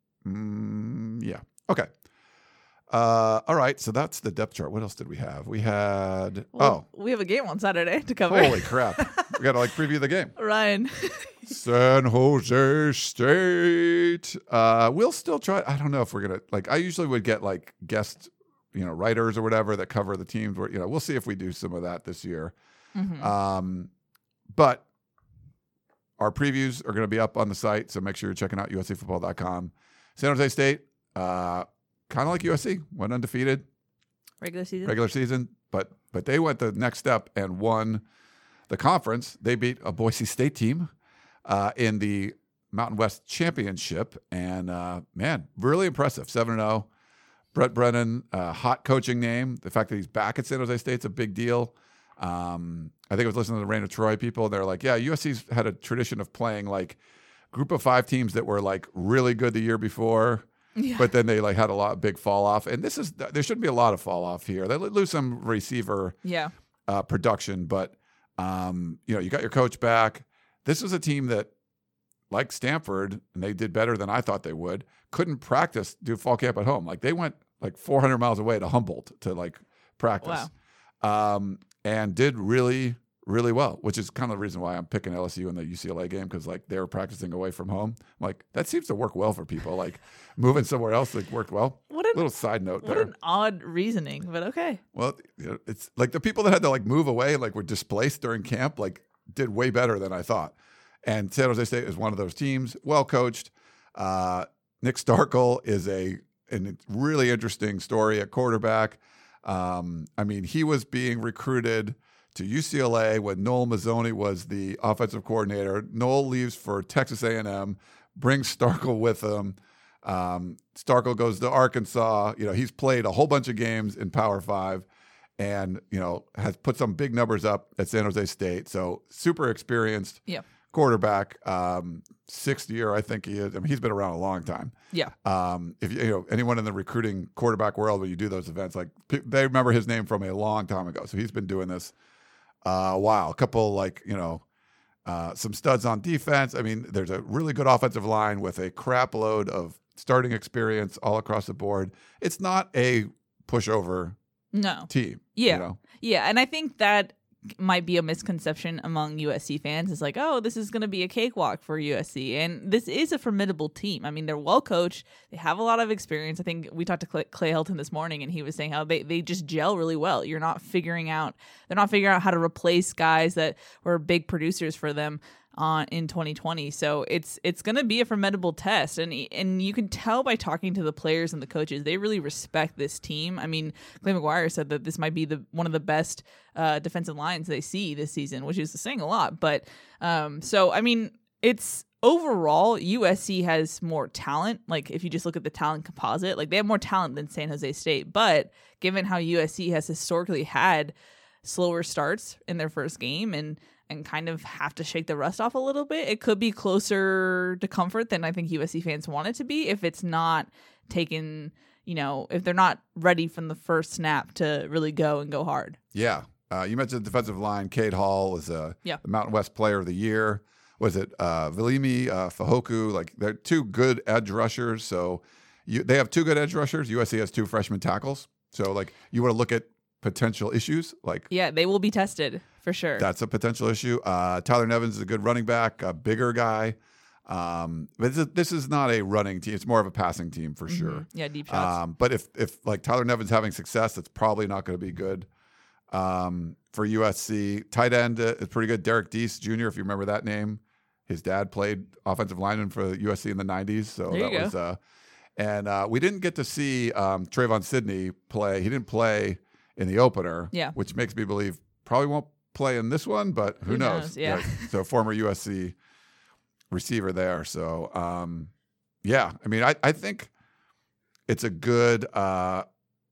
B: mm, yeah. Okay. Uh. All right. So that's the depth chart. What else did we have? We had.
C: Well,
B: oh.
C: we have a game on Saturday to cover.
B: Holy crap. We got to like preview the game.
C: Ryan.
B: San Jose State. Uh, we'll still try. I don't know if we're gonna like. I usually would get like guest, you know, writers or whatever that cover the teams. Where you know, we'll see if we do some of that this year.
C: Mm-hmm.
B: Um, but our previews are going to be up on the site, so make sure you're checking out U S C football dot com. San Jose State, uh, kind of like U S C, went undefeated
C: Regular season.
B: regular season, but but they went the next step and won the conference. They beat a Boise State team uh, in the Mountain West Championship, and uh, man, really impressive. seven and oh. Brett Brennan, uh, hot coaching name. The fact that he's back at San Jose State's a big deal. Um, I think I was listening to the Reign of Troy people. They're like, yeah, U S C's had a tradition of playing like group of five teams that were like really good the year before,
C: Yeah.
B: but then they like had a lot of big fall off. And this is, there shouldn't be a lot of fall off here. They lose some receiver
C: Yeah.
B: uh, production, but um, you know, you got your coach back. This was a team that, like Stanford, and they did better than I thought they would, couldn't practice, do fall camp at home. Like they went like four hundred miles away to Humboldt to like practice.
C: Wow.
B: Um, and did really, really well, which is kind of the reason why I'm picking L S U in the U C L A game, because like they were practicing away from home. I'm like, that seems to work well for people. Like moving somewhere else like worked well.
C: What an,
B: Little side note
C: what
B: there.
C: an odd reasoning, but okay.
B: Well, you know, it's like the people that had to like move away, like were displaced during camp, like did way better than I thought. And San Jose State is one of those teams, well coached. Uh, Nick Starkel is a a really interesting story at quarterback. Um, I mean, he was being recruited to U C L A when Noel Mazzoni was the offensive coordinator. Noel leaves for Texas A and M, brings Starkel with him. Um, Starkel goes to Arkansas. You know, he's played a whole bunch of games in Power Five, and you know has put some big numbers up at San Jose State. So super experienced.
C: Yeah.
B: Quarterback, um, sixth year, I think he is. I mean, he's been around a long time.
C: Yeah.
B: Um, if you, you know anyone in the recruiting quarterback world, when you do those events, like they remember his name from a long time ago. So he's been doing this uh, a while. A couple, like you know, uh, some studs on defense. I mean, there's a really good offensive line with a crap load of starting experience all across the board. It's not a pushover
C: No.
B: team.
C: Yeah.
B: You know?
C: Yeah. And I think that might be a misconception among U S C fans. It's like, oh, this is going to be a cakewalk for U S C. And this is a formidable team. I mean, they're well coached. They have a lot of experience. I think we talked to Clay, Clay Helton this morning, and he was saying how they, they just gel really well. You're not figuring out, they're not figuring out how to replace guys that were big producers for them on in twenty twenty. So it's it's going to be a formidable test, and and you can tell by talking to the players and the coaches, they really respect this team. I mean, Clay McGuire said that this might be the one of the best uh, defensive lines they see this season, which is saying a lot. But um, so I mean, it's overall U S C has more talent. Like if you just look at the talent composite, like they have more talent than San Jose State. But given how U S C has historically had slower starts in their first game and and kind of have to shake the rust off a little bit, it could be closer to comfort than I think U S C fans want it to be if it's not taken, you know, if they're not ready from the first snap to really go and go hard.
B: Yeah. Uh, you mentioned the defensive line. Cade Hall was uh,
C: Yeah.
B: the Mountain West Player of the Year. Was it uh, Vilimi, uh, Fahoku? Like they're two good edge rushers. So you, they have two good edge rushers. U S C has two freshman tackles. So like you want to look at potential issues, like
C: Yeah, they will be tested for sure.
B: that's a potential issue. Uh, Tyler Nevins is a good running back, a bigger guy. Um, but this is, this is not a running team. It's more of a passing team for sure.
C: Yeah, deep shots.
B: Um, but if if like Tyler Nevins having success, it's probably not going to be good. um, for U S C. Tight end uh, is pretty good. Derek Deese Junior, if you remember that name. His dad played offensive lineman for U S C in the nineties. So
C: there
B: that
C: you go.
B: was, uh, and uh, we didn't get to see um, Trayvon Sidney play. He didn't play in the opener,
C: Yeah.
B: which makes me believe probably won't play in this one, but who,
C: Who
B: knows?
C: knows? Yeah.
B: So former U S C receiver there. So, um, yeah, I mean, I, I think it's a good, uh,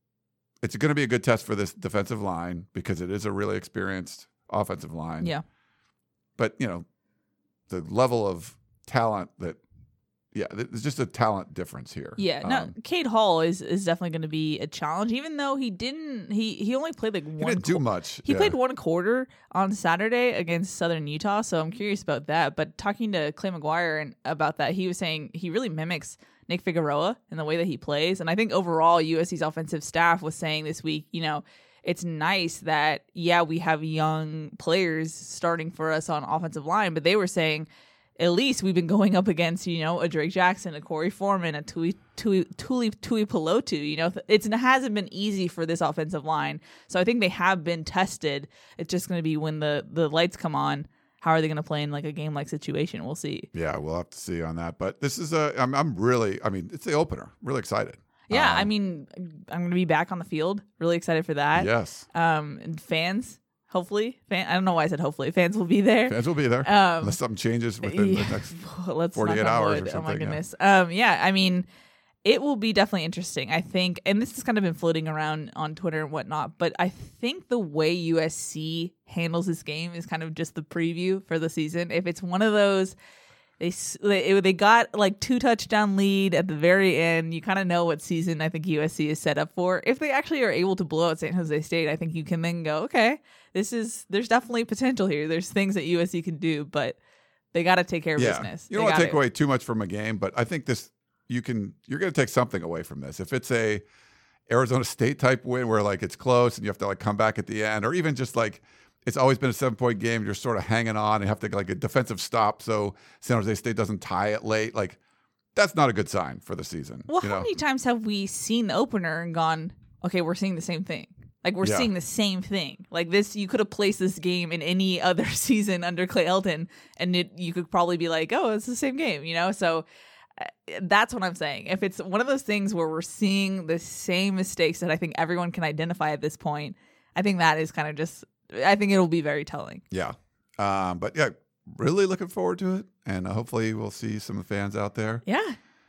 B: it's going to be a good test for this defensive line because it is a really experienced offensive line.
C: Yeah.
B: But, you know, the level of talent that, yeah, there's just a talent difference here.
C: Yeah, no,
B: Um,
C: Cade Hall is, is definitely going to be a challenge, even though he didn't, he, he only played like one.
B: he didn't do
C: qu-
B: much.
C: He
B: yeah.
C: played one quarter on Saturday against Southern Utah, so I'm curious about that. But talking to Clay McGuire and about that, he was saying he really mimics Nick Figueroa in the way that he plays. And I think overall, U S C's offensive staff was saying this week, you know, it's nice that, yeah, we have young players starting for us on offensive line, but they were saying at least we've been going up against, you know, a Drake Jackson, a Corey Foreman, a Tui Tui Tuli Tui Pelotu. You know, it's, it hasn't been easy for this offensive line. So I think they have been tested. It's just going to be when the, the lights come on, how are they going to play in like a game like situation? We'll see.
B: Yeah, we'll have to see on that. But this is a, I'm, I'm really, I mean, it's the opener. Really excited.
C: Yeah,
B: Um,
C: I mean, I'm going to be back on the field. Really excited for that.
B: Yes.
C: Um, and fans, hopefully, fan. I don't know why I said hopefully. Fans will be there.
B: Fans will be there
C: Um,
B: unless something changes within
C: yeah.
B: the next.
C: Let's
B: forty-eight
C: knock on
B: hours or
C: wood. Oh my
B: something, yeah.
C: goodness. Um, yeah, I mean, it will be definitely interesting. I think, and this has kind of been floating around on Twitter and whatnot, but I think the way U S C handles this game is kind of just the preview for the season. If it's one of those, they s- they, they got like two touchdown lead at the very end, you kind of know what season I think U S C is set up for. If they actually are able to blow out San Jose State, I think you can then go, okay, this is there's definitely potential here. There's things that U S C can do, but they got to take care of
B: Yeah,
C: business.
B: you don't want to take away too much from a game, but I think this you can. You're going to take something away from this. If it's a Arizona State type win where like it's close and you have to like come back at the end, or even just like it's always been a seven point game, you're sort of hanging on and have to like a defensive stop so San Jose State doesn't tie it late. Like that's not a good sign for the season.
C: Well,
B: you
C: how
B: know?
C: many times have we seen the opener and gone, okay, we're seeing the same thing? Like, we're
B: Yeah.
C: seeing the same thing. Like, this, you could have placed this game in any other season under Clay Elton, and it, you could probably be like, oh, it's the same game, you know? So uh, that's what I'm saying. If it's one of those things where we're seeing the same mistakes that I think everyone can identify at this point, I think that is kind of just, I think it'll be very telling.
B: Yeah. Um, but yeah, really looking forward to it. And uh, hopefully we'll see some fans out there.
C: Yeah.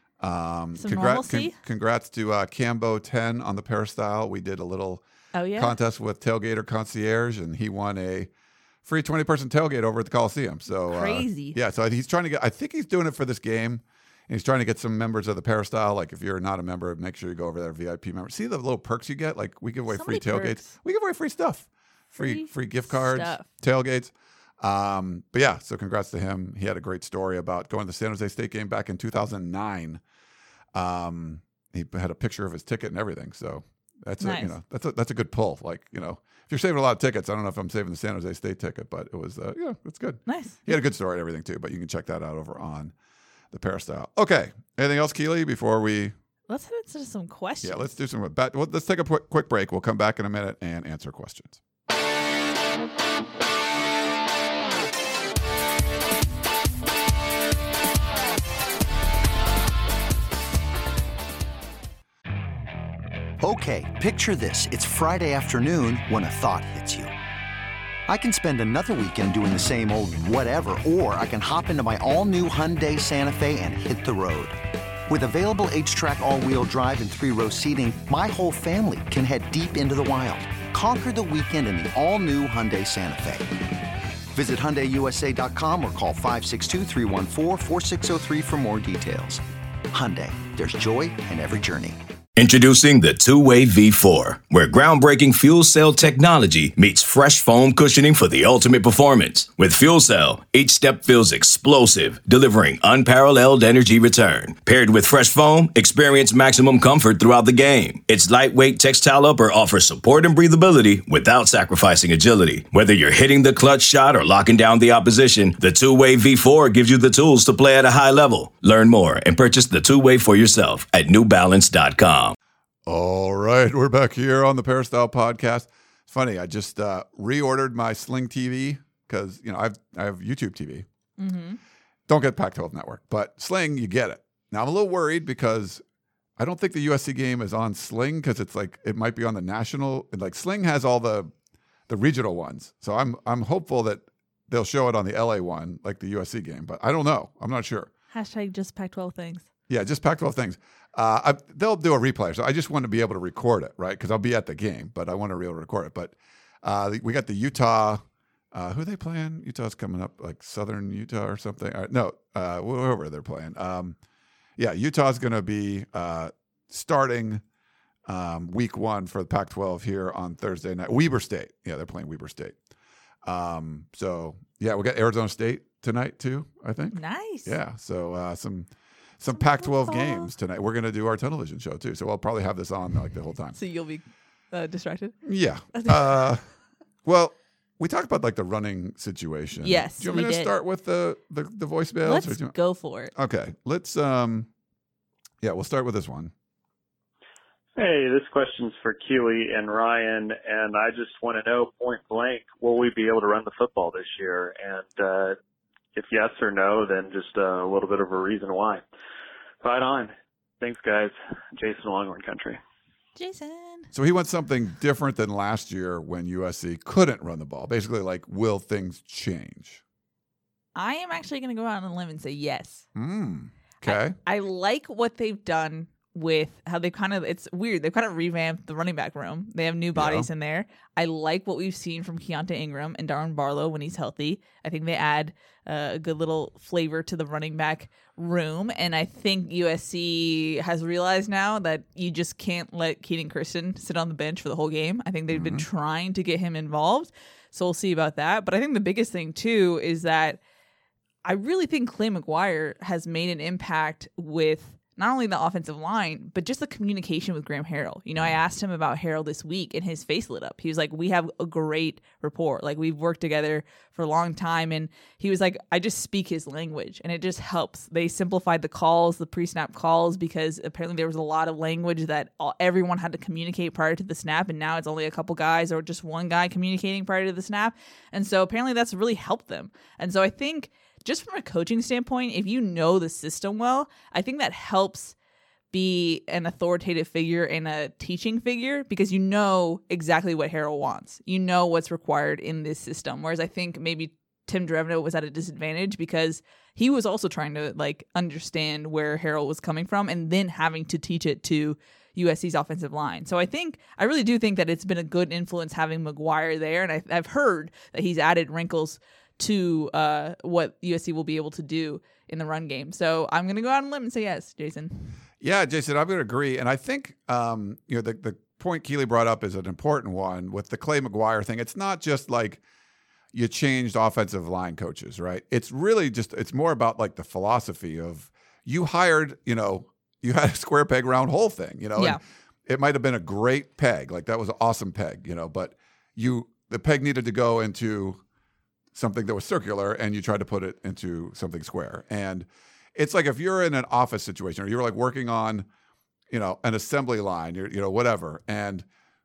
B: Um,
C: Some
B: congrats,
C: normalcy?
B: congrats to uh, Cambo ten on the Peristyle. We did a little
C: Oh, yeah.
B: contest with Tailgater Concierge, and he won a free twenty person tailgate over at the Coliseum. So uh,
C: Crazy.
B: yeah, so he's trying to get, I think he's doing it for this game, and he's trying to get some members of the Peristyle. Like if you're not a member, make sure you go over there, V I P member. See the little perks you get? Like we give away
C: So
B: free
C: many
B: tailgates.
C: perks.
B: We give away free stuff. Free
C: Free
B: free gift cards,
C: stuff.
B: tailgates. Um, but yeah, so congrats to him. He had a great story about going to the San Jose State game back in two thousand nine. Um, he had a picture of his ticket and everything. So that's a,
C: Nice.
B: you know that's a that's a good pull. Like you know, if you're saving a lot of tickets, I don't know if I'm saving the San Jose State ticket, but it was uh, yeah, that's good.
C: Nice.
B: He had a good story and everything too. But you can check that out over on the Peristyle. Okay, anything else, Keely? Before we
C: Let's head into some questions.
B: yeah, let's do some. Well, let's take a quick quick break. We'll come back in a minute and answer questions.
D: Okay, picture this. It's Friday afternoon when a thought hits you. I can spend another weekend doing the same old whatever, or I can hop into my all-new Hyundai Santa Fe and hit the road. With available H-Track all-wheel drive and three-row seating, my whole family can head deep into the wild. Conquer the weekend in the all-new Hyundai Santa Fe. Visit Hyundai U S A dot com or call five six two, three one four, four six zero three for more details. Hyundai, there's joy in every journey.
E: Introducing the two-way V four, where groundbreaking fuel cell technology meets fresh foam cushioning for the ultimate performance. With Fuel Cell, each step feels explosive, delivering unparalleled energy return. Paired with fresh foam, experience maximum comfort throughout the game. Its lightweight textile upper offers support and breathability without sacrificing agility. Whether you're hitting the clutch shot or locking down the opposition, the two-way V four gives you the tools to play at a high level. Learn more and purchase the two-way for yourself at new balance dot com.
B: All right, we're back here on the Peristyle Podcast. It's funny. I just uh, reordered my Sling T V because you know I've I have YouTube T V.
C: Mm-hmm.
B: Don't get Pac twelve Network, but Sling, you get it. Now I'm a little worried because I don't think the U S C game is on Sling because it's like it might be on the national. Like Sling has all the the regional ones, so I'm I'm hopeful that they'll show it on the L A one, like the U S C game. But I don't know. I'm not sure.
C: Hashtag just Pac twelve things.
B: Yeah, just Pac twelve things. Uh, I, they'll do a replay, so I just want to be able to record it, right? Because I'll be at the game, but I want to be able to record it. But uh, we got the Utah. Uh, who are they playing? Utah's coming up, like Southern Utah or something. Uh, no, uh, whoever they're playing. Um, yeah, Utah's going to be uh, starting um, week one for the Pac twelve here on Thursday night. Weber State. Yeah, they're playing Weber State. Um, so, yeah, we got Arizona State tonight too, I think.
C: Nice.
B: Yeah, so uh, some some Pac twelve games tonight. We're going to do our television show too, so we'll probably have this on like the whole time.
C: So you'll be uh, distracted?
B: Yeah. Uh, well, we talked about like the running situation.
C: Yes,
B: do you want me
C: we
B: to
C: did.
B: start with the the, the voicemails?
C: Let's
B: or do you...
C: go for it.
B: Okay, let's. Um, yeah, we'll start with this one.
F: Hey, this question's for Keely and Ryan, and I just want to know point blank, will we be able to run the football this year? And uh, if yes or no, then just uh, a little bit of a reason why. Right on. Thanks, guys. Jason, Longhorn Country.
C: Jason.
B: So he wants something different than last year when U S C couldn't run the ball. Basically, like, will things change?
C: I am actually going to go out on a limb and say yes.
B: Mm, okay.
C: I, I like what they've done with how they kind of, it's weird. They've kind of revamped the running back room. They have new bodies
B: Yeah.
C: in there. I like what we've seen from Keontae Ingram and Darren Barlow when he's healthy. I think they add uh, a good little flavor to the running back room. And I think U S C has realized now that you just can't let Keaton Christian sit on the bench for the whole game. I think they've mm-hmm. been trying to get him involved. So we'll see about that. But I think the biggest thing, too, is that I really think Clay McGuire has made an impact with not only the offensive line, but just the communication with Graham Harrell. You know, I asked him about Harrell this week and his face lit up. He was like, we have a great rapport. Like, we've worked together for a long time. And he was like, I just speak his language and it just helps. They simplified the calls, the pre-snap calls, because apparently there was a lot of language that all, everyone had to communicate prior to the snap. And now it's only a couple guys or just one guy communicating prior to the snap. And so apparently that's really helped them. And so I think, just from a coaching standpoint, if you know the system well, I think that helps be an authoritative figure and a teaching figure because you know exactly what Harrell wants. You know what's required in this system. Whereas I think maybe Tim Drevno was at a disadvantage because he was also trying to like understand where Harrell was coming from and then having to teach it to U S C's offensive line. So I think, I really do think that it's been a good influence having McGuire there. And I, I've heard that he's added wrinkles to uh, what U S C will be able to do in the run game. So I'm going to go out on a limb and say yes, Jason.
B: Yeah, Jason, I'm going to agree. And I think, um, you know, the, the point Keely brought up is an important one with the Clay McGuire thing. It's not just like you changed offensive line coaches, right? It's really just, it's more about like the philosophy of you hired, you know, you had a square peg round hole thing, you know,
C: yeah.
B: and it might have been a great peg. Like that was an awesome peg, you know, but you, the peg needed to go into something that was circular and you tried to put it into something square. And it's like if you're in an office situation or you're like working on, you know, an assembly line, you're, you know, whatever. And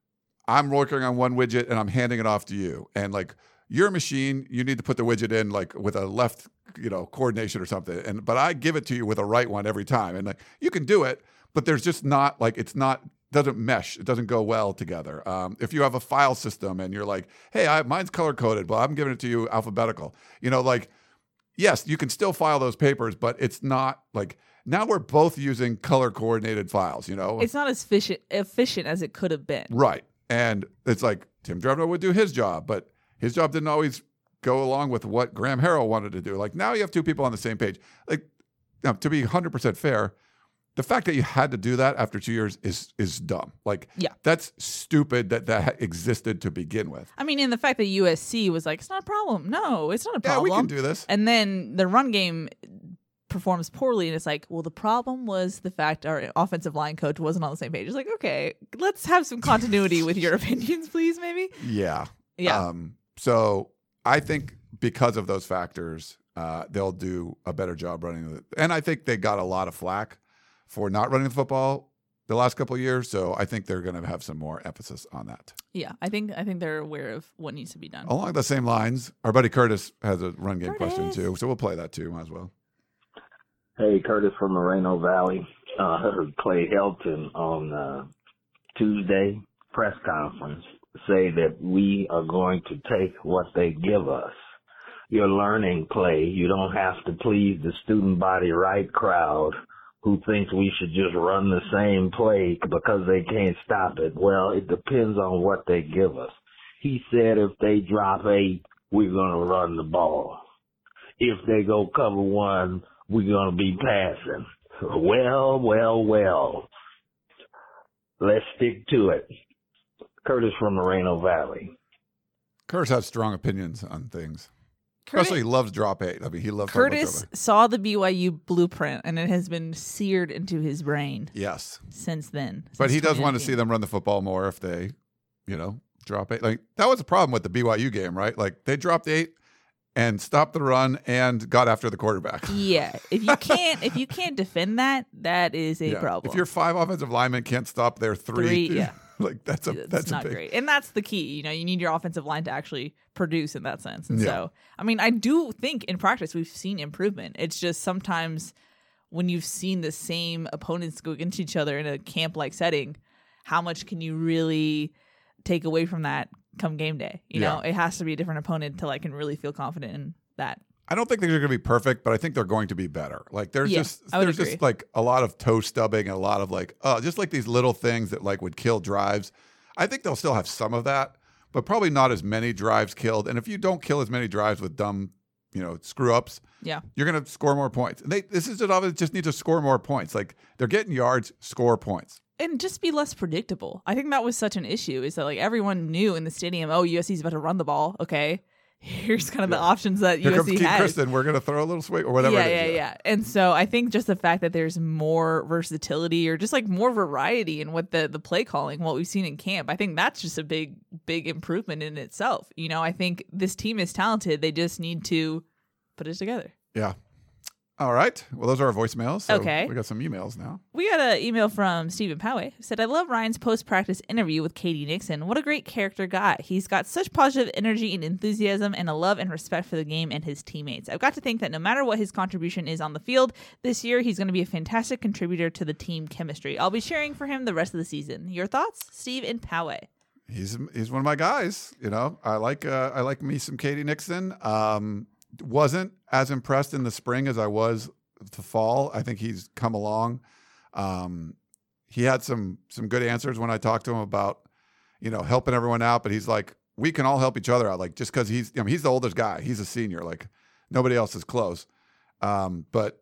B: I'm working on one widget and I'm handing it off to you. And like your machine, you need to put the widget in like with a left, you know, coordination or something. And, but I give it to you with a right one every time. And like, you can do it, but there's just not like, it's not, doesn't mesh. It doesn't go well together. Um, if you have a file system and you're like, hey, I, mine's color coded, but I'm giving it to you alphabetical, you know, like, yes, you can still file those papers, but it's not like now we're both using color coordinated files, you know,
C: it's not as efficient, efficient as it could have been.
B: Right. And it's like Tim Drevno would do his job, but his job didn't always go along with what Graham Harrell wanted to do. Like now you have two people on the same page. Like now, to be one hundred percent fair, the fact that you had to do that after two years is is dumb. Like,
C: yeah.
B: that's stupid that that existed to begin with.
C: I mean, and the fact that U S C was like, it's not a problem. No, it's not a problem.
B: Yeah, we can do this.
C: And then the run game performs poorly, and it's like, well, the problem was the fact our offensive line coach wasn't on the same page. It's like, okay, let's have some continuity with your opinions, please, maybe.
B: Yeah.
C: Yeah.
B: Um, so I think because of those factors, uh, they'll do a better job running it. And I think they got a lot of flack for not running the football the last couple of years. So I think they're going to have some more emphasis on that.
C: Yeah, I think I think they're aware of what needs to be done.
B: Along the same lines, our buddy Curtis has a run game
C: Curtis.
B: question too. So we'll play that too. Might as well.
G: Hey, Curtis from Moreno Valley. I uh, heard Clay Helton on uh, Tuesday press conference say that we are going to take what they give us. You're learning, Clay. You don't have to please the student body right crowd who thinks we should just run the same play because they can't stop it. Well, it depends on what they give us. He said if they drop eight, we're going to run the ball. If they go cover one, we're going to be passing. Well, well, well. Let's stick to it. Curtis from Moreno Valley.
B: Curtis has strong opinions on things.
C: Curtis,
B: Especially he loves drop eight. I mean, he loves talking about
C: Curtis
B: drop eight.
C: saw the B Y U blueprint, and it has been seared into his brain
B: Yes.
C: since then.
B: But
C: since
B: he does want to
C: twenty nineteen.
B: see them run the football more if they, you know, drop eight. Like that was a problem with the B Y U game, right? Like they dropped eight and stopped the run and got after the quarterback.
C: Yeah, if you can't if you can't defend that, that is a
B: Yeah.
C: problem.
B: If your five offensive linemen can't stop their three,
C: Three, yeah.
B: like that's a
C: It's
B: that's
C: not
B: a big.
C: great, and that's the key. You know, you need your offensive line to actually produce in that sense. And
B: Yeah.
C: so, I mean, I do think in practice we've seen improvement. It's just sometimes when you've seen the same opponents go against each other in a camp-like setting, how much can you really take away from that come game day? You know,
B: Yeah.
C: it has to be a different opponent till I can really feel confident in that.
B: I don't think they're going to be perfect, but I think they're going to be better. Like there's
C: Yeah,
B: just
C: I would
B: there's
C: agree.
B: just like a lot of toe stubbing and a lot of like oh, just like these little things that like would kill drives. I think they'll still have some of that, but probably not as many drives killed. And if you don't kill as many drives with dumb, you know, screw ups,
C: Yeah.
B: you're going to score more points. And they this is it just need to score more points. Like they're getting yards, score points.
C: And just be less predictable. I think that was such an issue is that like everyone knew in the stadium, oh, U S C's about to run the ball. Okay. Here's kind of the options that
B: Here
C: U S
B: comes
C: C
B: Keith
C: has.
B: Kristen. We're going to throw a little swing or whatever.
C: yeah,
B: it is.
C: yeah, yeah. And so I think just the fact that there's more versatility or just like more variety in what the the play calling, what we've seen in camp, I think that's just a big, big improvement in itself. You know, I think this team is talented. They just need to put it together.
B: Yeah. All right. Well, those are our voicemails. So
C: Okay.
B: We got some emails now.
C: We got an email from Stephen Poway who said, I love Ryan's post-practice interview with Katie Nixon. What a great character guy. He's got such positive energy and enthusiasm and a love and respect for the game and his teammates. I've got to think that no matter what his contribution is on the field, this year he's going to be a fantastic contributor to the team chemistry. I'll be cheering for him the rest of the season. Your thoughts? Steve in Poway.
B: He's he's one of my guys. You know, I like uh, I like me some Katie Nixon. Um, wasn't as impressed in the spring as I was the fall. I think he's come along. Um, he had some some good answers when I talked to him about, you know, helping everyone out. But he's like, we can all help each other out. Like just because he's, I mean, he's the oldest guy. He's a senior. Like nobody else is close. Um, but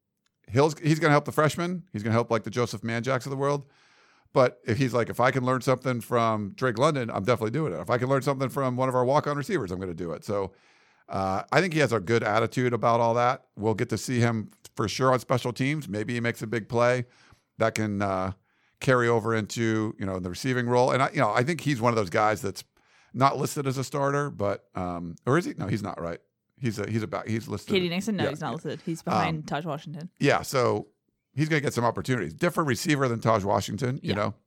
B: he'll he's going to help the freshmen. He's going to help like the Joseph Manjacks of the world. But if he's like, if I can learn something from Drake London, I'm definitely doing it. If I can learn something from one of our walk-on receivers, I'm going to do it. So uh, I think he has a good attitude about all that. We'll get to see him for sure on special teams. Maybe he makes a big play that can uh, carry over into, you know, the receiving role. And I, you know, I think he's one of those guys that's not listed as a starter, but um, or is he? No, he's not. Right? He's a he's about he's listed.
C: Katie Nixon? No,
B: Yeah.
C: he's not listed. He's behind
B: Um,
C: Taj Washington.
B: Yeah, so he's going to get some opportunities. Different receiver than Taj Washington, you
C: Yeah.
B: know.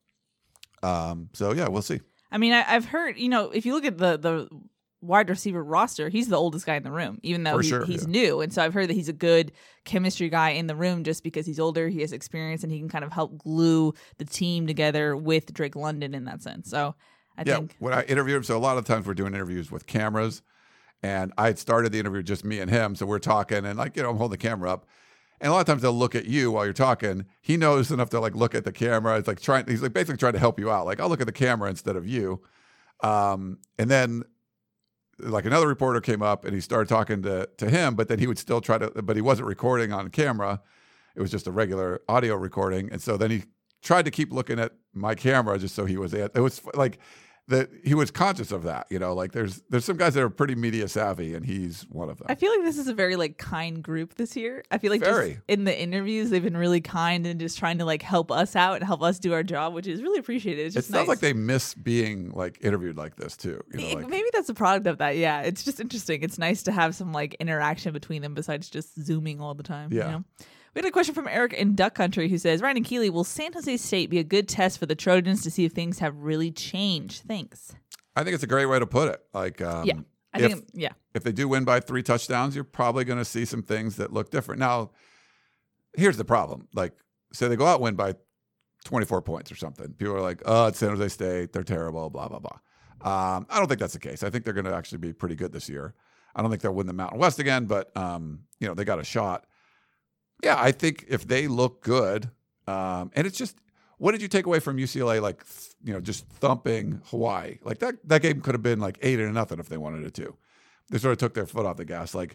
B: Um, so yeah, we'll see.
C: I mean, I, I've heard, you know, if you look at the the wide receiver roster, he's the oldest guy in the room, even though
B: For
C: he,
B: sure,
C: he's
B: yeah.
C: new. And so I've heard that he's a good chemistry guy in the room just because he's older, he has experience, and he can kind of help glue the team together with Drake London in that sense. So I
B: yeah,
C: think,
B: when I interview him, so a lot of times we're doing interviews with cameras, and I had started the interview just me and him, so we're talking, and like you know, I'm holding the camera up, and a lot of times they'll look at you while you're talking. He knows enough to like look at the camera. It's like trying, he's like basically trying to help you out. Like I'll look at the camera instead of you, um, and then like another reporter came up and he started talking to to him, but then he would still try to, but he wasn't recording on camera. It was just a regular audio recording, and so then he tried to keep looking at my camera just so he was at. It was like that he was conscious of that, you know. Like there's there's some guys that are pretty media savvy, and he's one of them.
C: I feel like this is a very like kind group this year. I feel like
B: Very.
C: just in the interviews they've been really kind and just trying to like help us out and help us do our job, which is really appreciated. It's
B: It
C: just
B: sounds
C: nice.
B: like they miss being like interviewed like this too. You know,
C: It-
B: like,
C: Maybe that's a product of that. Yeah, it's just interesting. It's nice to have some like interaction between them besides just zooming all the time.
B: Yeah.
C: You know? We had a question from Eric in Duck Country who says, Ryan and Keely, will San Jose State be a good test for the Trojans to see if things have really changed? Thanks.
B: I think it's a great way to put it. Like, um,
C: Yeah. I
B: if,
C: think, yeah.
B: if they do win by three touchdowns, you're probably going to see some things that look different. Now, here's the problem. Like, say they go out and win by twenty-four points or something. People are like, oh, it's San Jose State. They're terrible, blah, blah, blah. Um, I don't think that's the case. I think they're going to actually be pretty good this year. I don't think they'll win the Mountain West again, but, um, you know, they got a shot. Yeah, I think if they look good, um, and it's just, what did you take away from U C L A, like, you know, just thumping Hawaii? Like, that, that game could have been like eight or nothing if they wanted it to. They sort of took their foot off the gas. Like,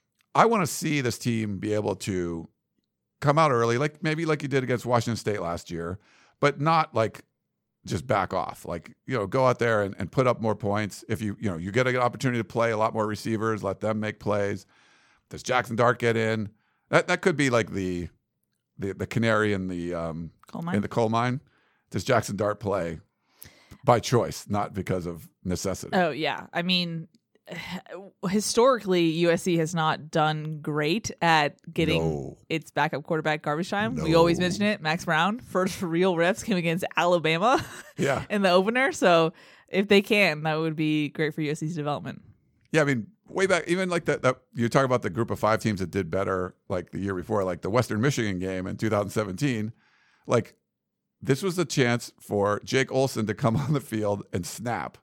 B: I want to see this team be able to come out early, like maybe like you did against Washington State last year, but not like just back off. Like, you know, go out there and, and put up more points. If you, you know, you get an opportunity to play a lot more receivers, let them make plays. Does Jackson Dart get in? That that could be like the the, the canary in the um
C: Coal mine?
B: in the coal mine. Does Jackson Dart play by choice, not because of necessity?
C: Oh, yeah. I mean, historically, U S C has not done great at getting
B: No.
C: its backup quarterback garbage time. We
B: No.
C: always mention it. Max Brown, first real reps came against Alabama
B: Yeah.
C: in the opener. So if they can, that would be great for U S C's development.
B: Yeah, I mean, way back, even like that, that you talk about the group of five teams that did better like the year before, like the Western Michigan game in two thousand seventeen. Like, this was a chance for Jake Olson to come on the field and snap.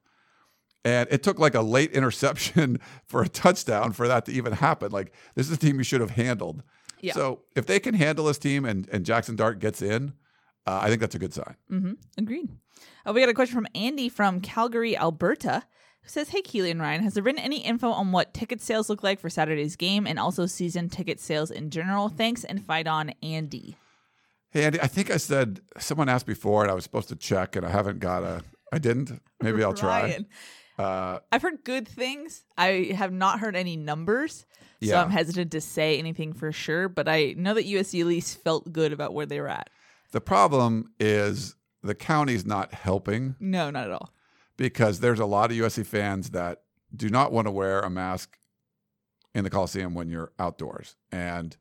B: And it took like a late interception for a touchdown for that to even happen. Like, this is a team you should have handled.
C: Yeah.
B: So if they can handle this team and, and Jackson Dart gets in, uh, I think that's a good sign.
C: Mm-hmm. Agreed. Uh, we got a question from Andy from Calgary, Alberta, who says, hey, Keely and Ryan, has there been any info on what ticket sales look like for Saturday's game and also season ticket sales in general? Thanks, and fight on, Andy.
B: Hey, Andy, I think I said, someone asked before and I was supposed to check and I haven't got a, I didn't. Maybe I'll try.
C: Ryan.
B: Uh,
C: I've heard good things. I have not heard any numbers, so
B: Yeah.
C: I'm hesitant to say anything for sure, but I know that U S C at least felt good about where they were at.
B: The problem is the county's not helping
C: No, not at all.
B: because there's a lot of U S C fans that do not want to wear a mask in the Coliseum when you're outdoors. And,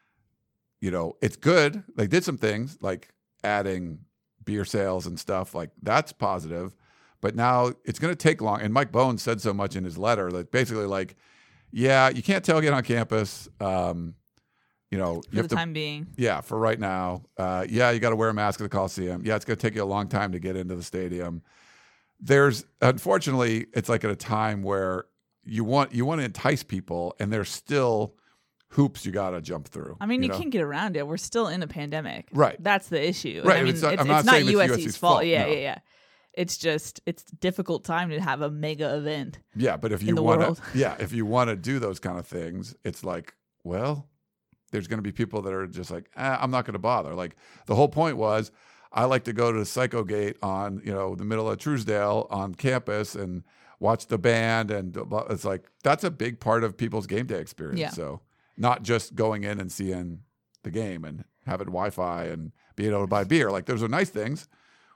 B: you know, it's good. They did some things like adding beer sales and stuff. Like, that's positive. But now it's going to take long. And Mike Bones said so much in his letter, like basically like, yeah, you can't tailgate on campus. Um, you know,
C: For
B: you have
C: the
B: to,
C: time being.
B: yeah, for right now. Uh, yeah, you got to wear a mask at the Coliseum. Yeah, it's going to take you a long time to get into the stadium. There's, unfortunately, it's like at a time where you want you want to entice people, and there's still hoops you got to jump through.
C: I mean, you,
B: know?
C: can't get around it. We're still in a pandemic.
B: Right.
C: That's the issue.
B: Right,
C: I mean,
B: it's
C: it's,
B: not-
C: it's,
B: I'm not
C: not
B: saying it's
C: U S C's,
B: U S C's
C: fault.
B: fault,
C: Yeah,
B: no.
C: yeah, yeah. It's just, it's a difficult time to have a mega event.
B: Yeah, but if you
C: in the
B: want
C: world.
B: to, yeah, if you want to do those kind of things, it's like, well, there's going to be people that are just like, eh, I'm not going to bother. Like, the whole point was, I like to go to the Psycho Gate on, you know, the middle of Truesdale on campus and watch the band, and it's like that's a big part of people's game day experience.
C: Yeah.
B: So not just going in and seeing the game and having Wi-Fi and being able to buy beer. Like, those are nice things.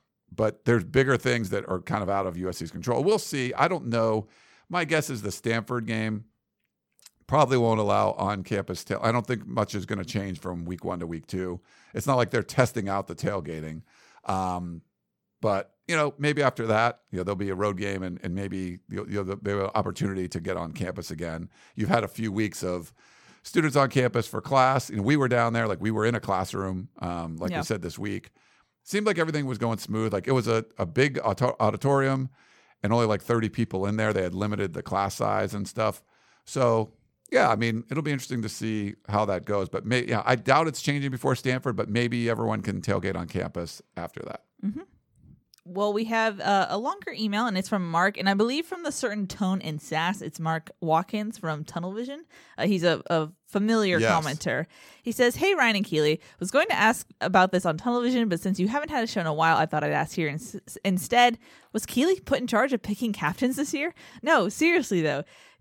B: But there's bigger things that are kind of out of U S C's control. We'll see. I don't know. My guess is the Stanford game probably won't allow on-campus tail. I don't think much is going to change from week one to week two. It's not like they're testing out the tailgating. Um, but, you know, maybe after that, you know, there'll be a road game and, and maybe you'll, you'll have an opportunity to get on campus again. You've had a few weeks of students on campus for class. You know, we were down there, like we were in a classroom, um, like
C: Yeah.
B: we said this week. Seemed like everything was going smooth. Like, it was a, a big auto- auditorium and only like thirty people in there. They had limited the class size and stuff. So, yeah, I mean, it'll be interesting to see how that goes. But may, yeah, I doubt it's changing before Stanford, but maybe everyone can tailgate on campus after that.
C: Mm-hmm. Well, we have uh, a longer email, and it's from Mark, and I believe from the certain tone and sass, it's Mark Watkins from Tunnel Vision. Uh, he's a, a familiar
B: Yes.
C: commenter. He says, hey, Ryan and Keely, was going to ask about this on Tunnel Vision, but since you haven't had a show in a while, I thought I'd ask here ins- instead. Was Keely put in charge of picking captains this year? No, seriously, though.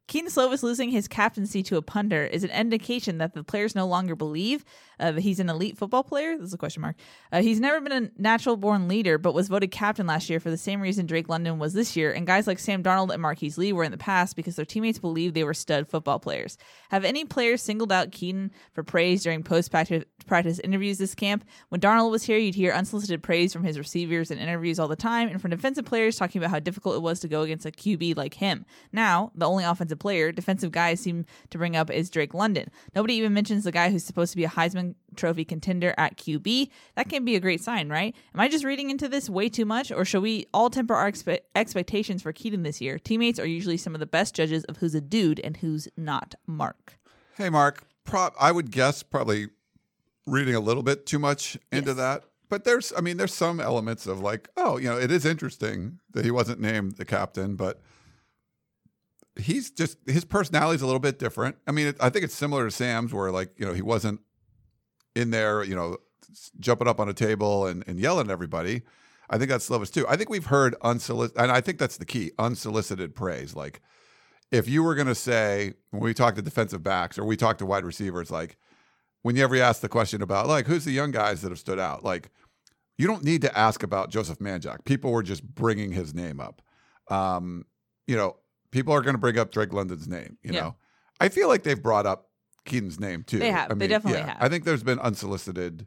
C: Keaton Slovis losing his captaincy to a punter is an indication that the players no longer believe uh, that he's an elite football player. This is a question mark. Uh, he's never been a natural-born leader, but was voted captain last year for the same reason Drake London was this year, and guys like Sam Darnold and Marquise Lee were in the past because their teammates believed they were stud football players. Have any players singled out Keaton for praise during post-practice interviews this camp? When Darnold was here, you'd hear unsolicited praise from his receivers in interviews all the time, and from defensive players talking about how difficult it was to go against a Q B like him. Now, the only offensive player defensive guys seem to bring up is Drake London. Nobody even mentions the guy who's supposed to be a Heisman Trophy contender at Q B. That can be a great sign, right? Am I just reading into this way too much, or should we all temper our expe- expectations for Keaton this year? Teammates are usually some of the best judges of who's a dude and who's not. Mark.
B: Hey, Mark. Pro- I would guess probably reading a little bit too much into
C: Yes.
B: that. But there's, I mean, there's some elements of like, oh, you know, it is interesting that he wasn't named the captain, but he's just, his personality is a little bit different. I mean, it, I think it's similar to Sam's where like, you know, he wasn't in there, you know, jumping up on a table and, and yelling at everybody. I think that's Slovis too. I think we've heard unsolicited, and I think that's the key, unsolicited praise. Like if you were going to say, when we talk to defensive backs or we talk to wide receivers, like whenever you ask the question about like, who's the young guys that have stood out? Like you don't need to ask about Joseph Manjack. People were just bringing his name up. Um, you know, people are going to bring up Drake London's name, you
C: Yeah.
B: know. I feel like they've brought up Keaton's name too.
C: They have.
B: I
C: They
B: mean,
C: definitely
B: yeah,
C: have.
B: I think there's been unsolicited,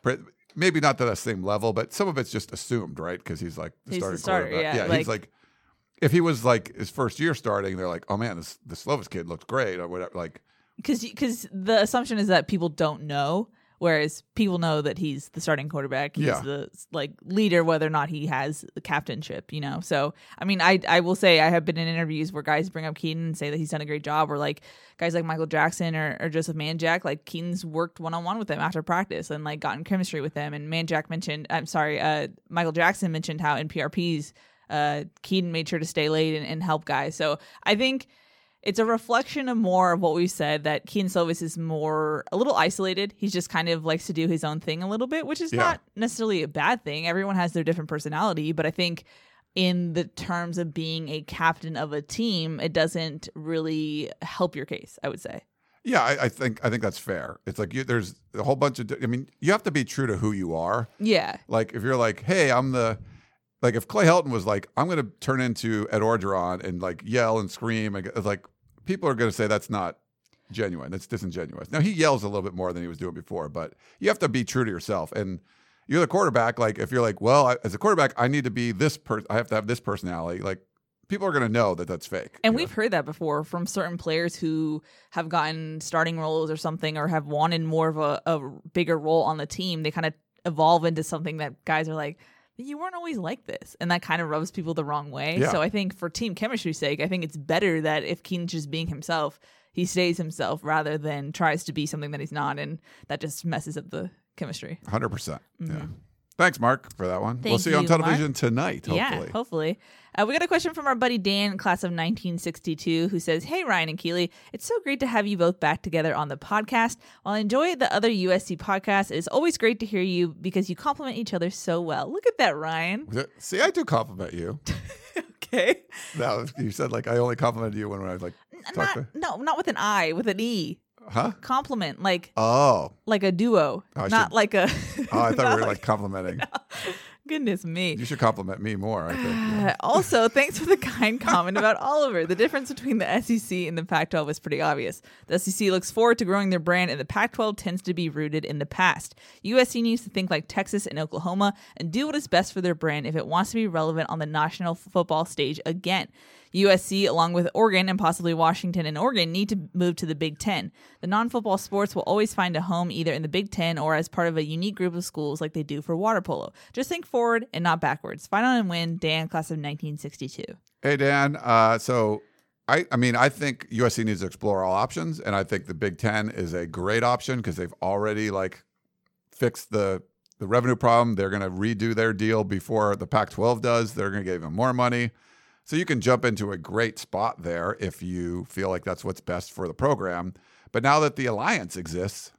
B: maybe not to that same level, but some of it's just assumed, right? Because he's like the
C: He's the
B: starting
C: starter,
B: quarterback.
C: yeah,
B: Yeah,
C: like-
B: he's like, if he was like his first year starting, they're like, oh man, this the Slovis kid looks great or whatever. Like,
C: Because because the assumption is that people don't know, whereas people know that he's the starting quarterback. He's
B: Yeah.
C: the like leader, whether or not he has the captainship. You know, so I mean, I I will say I have been in interviews where guys bring up Keaton and say that he's done a great job, or like guys like Michael Jackson or, or Joseph Manjack, like Keaton's worked one on one with them after practice and like gotten chemistry with them. And Manjack mentioned, I'm sorry, uh, Michael Jackson mentioned how in P R Ps, uh, Keaton made sure to stay late and, and help guys. So I think it's a reflection of more of what we said, that Keaton Slovis is more a little isolated. He just kind of likes to do his own thing a little bit, which is
B: Yeah.
C: not necessarily a bad thing. Everyone has their different personality, but I think in the terms of being a captain of a team, it doesn't really help your case, I would say.
B: yeah, I, I think I think that's fair. It's like you, there's a whole bunch of. I mean, you have to be true to who you are.
C: Yeah.
B: Like if you're like, hey, I'm the, like if Clay Helton was like, I'm going to turn into Ed Orgeron and like yell and scream, and it's like people are going to say that's not genuine. That's disingenuous. Now he yells a little bit more than he was doing before, but you have to be true to yourself. And you're the quarterback. Like if you're like, well, I, as a quarterback, I need to be this person. I have to have this personality. Like people are going to know that that's fake.
C: And
B: you
C: we've
B: know?
C: heard that before from certain players who have gotten starting roles or something, or have wanted more of a, a bigger role on the team. They kind of evolve into something that guys are like, you weren't always like this. And that kind of rubs people the wrong way.
B: Yeah.
C: So I think for team chemistry's sake, I think it's better that if Keaton's just being himself, he stays himself rather than tries to be something that he's not. And that just messes up the chemistry.
B: one hundred percent. Yeah. Thanks, Mark, for that one. we'll
C: Thank
B: see you on
C: you,
B: television
C: Mark.
B: tonight, hopefully.
C: Yeah, hopefully. Uh, we got a question from our buddy Dan, class of nineteen sixty-two, who says, hey, Ryan and Keely, it's so great to have you both back together on the podcast. While I enjoy the other U S C podcasts, it is always great to hear you because you compliment each other so well. Look at that, Ryan.
B: See, I do compliment you.
C: Okay.
B: No, you said like I only complimented you when, when I like talked
C: Not,
B: to.
C: no, not with an I, with an E.
B: Huh?
C: Compliment, like
B: Oh.
C: like a duo,
B: Oh, I
C: not
B: should-
C: like a.
B: Oh, I thought
C: not
B: we were
C: like-
B: like complimenting.
C: Goodness me.
B: You should compliment me more, I think.
C: Uh, also, thanks for the kind comment about Oliver. The difference between the S E C and the Pac twelve is pretty obvious. The S E C looks forward to growing their brand, and the Pac twelve tends to be rooted in the past. U S C needs to think like Texas and Oklahoma and do what is best for their brand if it wants to be relevant on the national football stage again. U S C, along with Oregon and possibly Washington and Oregon, need to move to the Big Ten. The non-football sports will always find a home either in the Big Ten or as part of a unique group of schools like they do for water polo. Just think forward and not backwards. Final and win, Dan, class of nineteen sixty-two.
B: Hey, Dan. Uh, so, I, I mean, I think U S C needs to explore all options, and I think the Big Ten is a great option because they've already like fixed the the revenue problem. They're going to redo their deal before the Pac twelve does. They're going to give them more money. So you can jump into a great spot there if you feel like that's what's best for the program. But now that the alliance exists,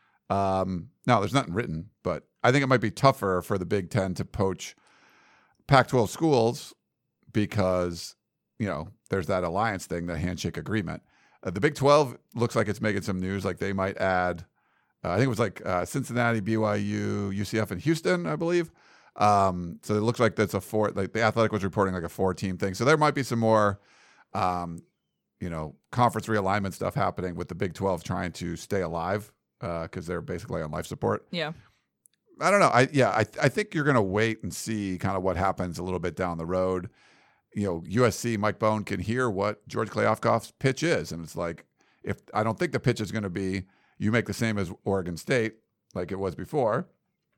B: um, now there's nothing written, but I think it might be tougher for the Big Ten to poach Pac twelve schools because you know, there's that alliance thing, the handshake agreement. Uh, the Big twelve looks like it's making some news. Like they might add, uh, I think it was like uh, Cincinnati, B Y U, U C F, and Houston, I believe. Um, so it looks like that's a four. Like the Athletic was reporting like a four-team thing. So there might be some more, um, you know, conference realignment stuff happening with the Big twelve trying to stay alive because uh, they're basically on life support.
C: Yeah.
B: I don't know. I yeah. I I think you're going to wait and see kind of what happens a little bit down the road. You know, U S C, Mike Bohn can hear what George Kliavkoff's pitch is. And it's like, if I don't think the pitch is going to be, you make the same as Oregon State like it was before.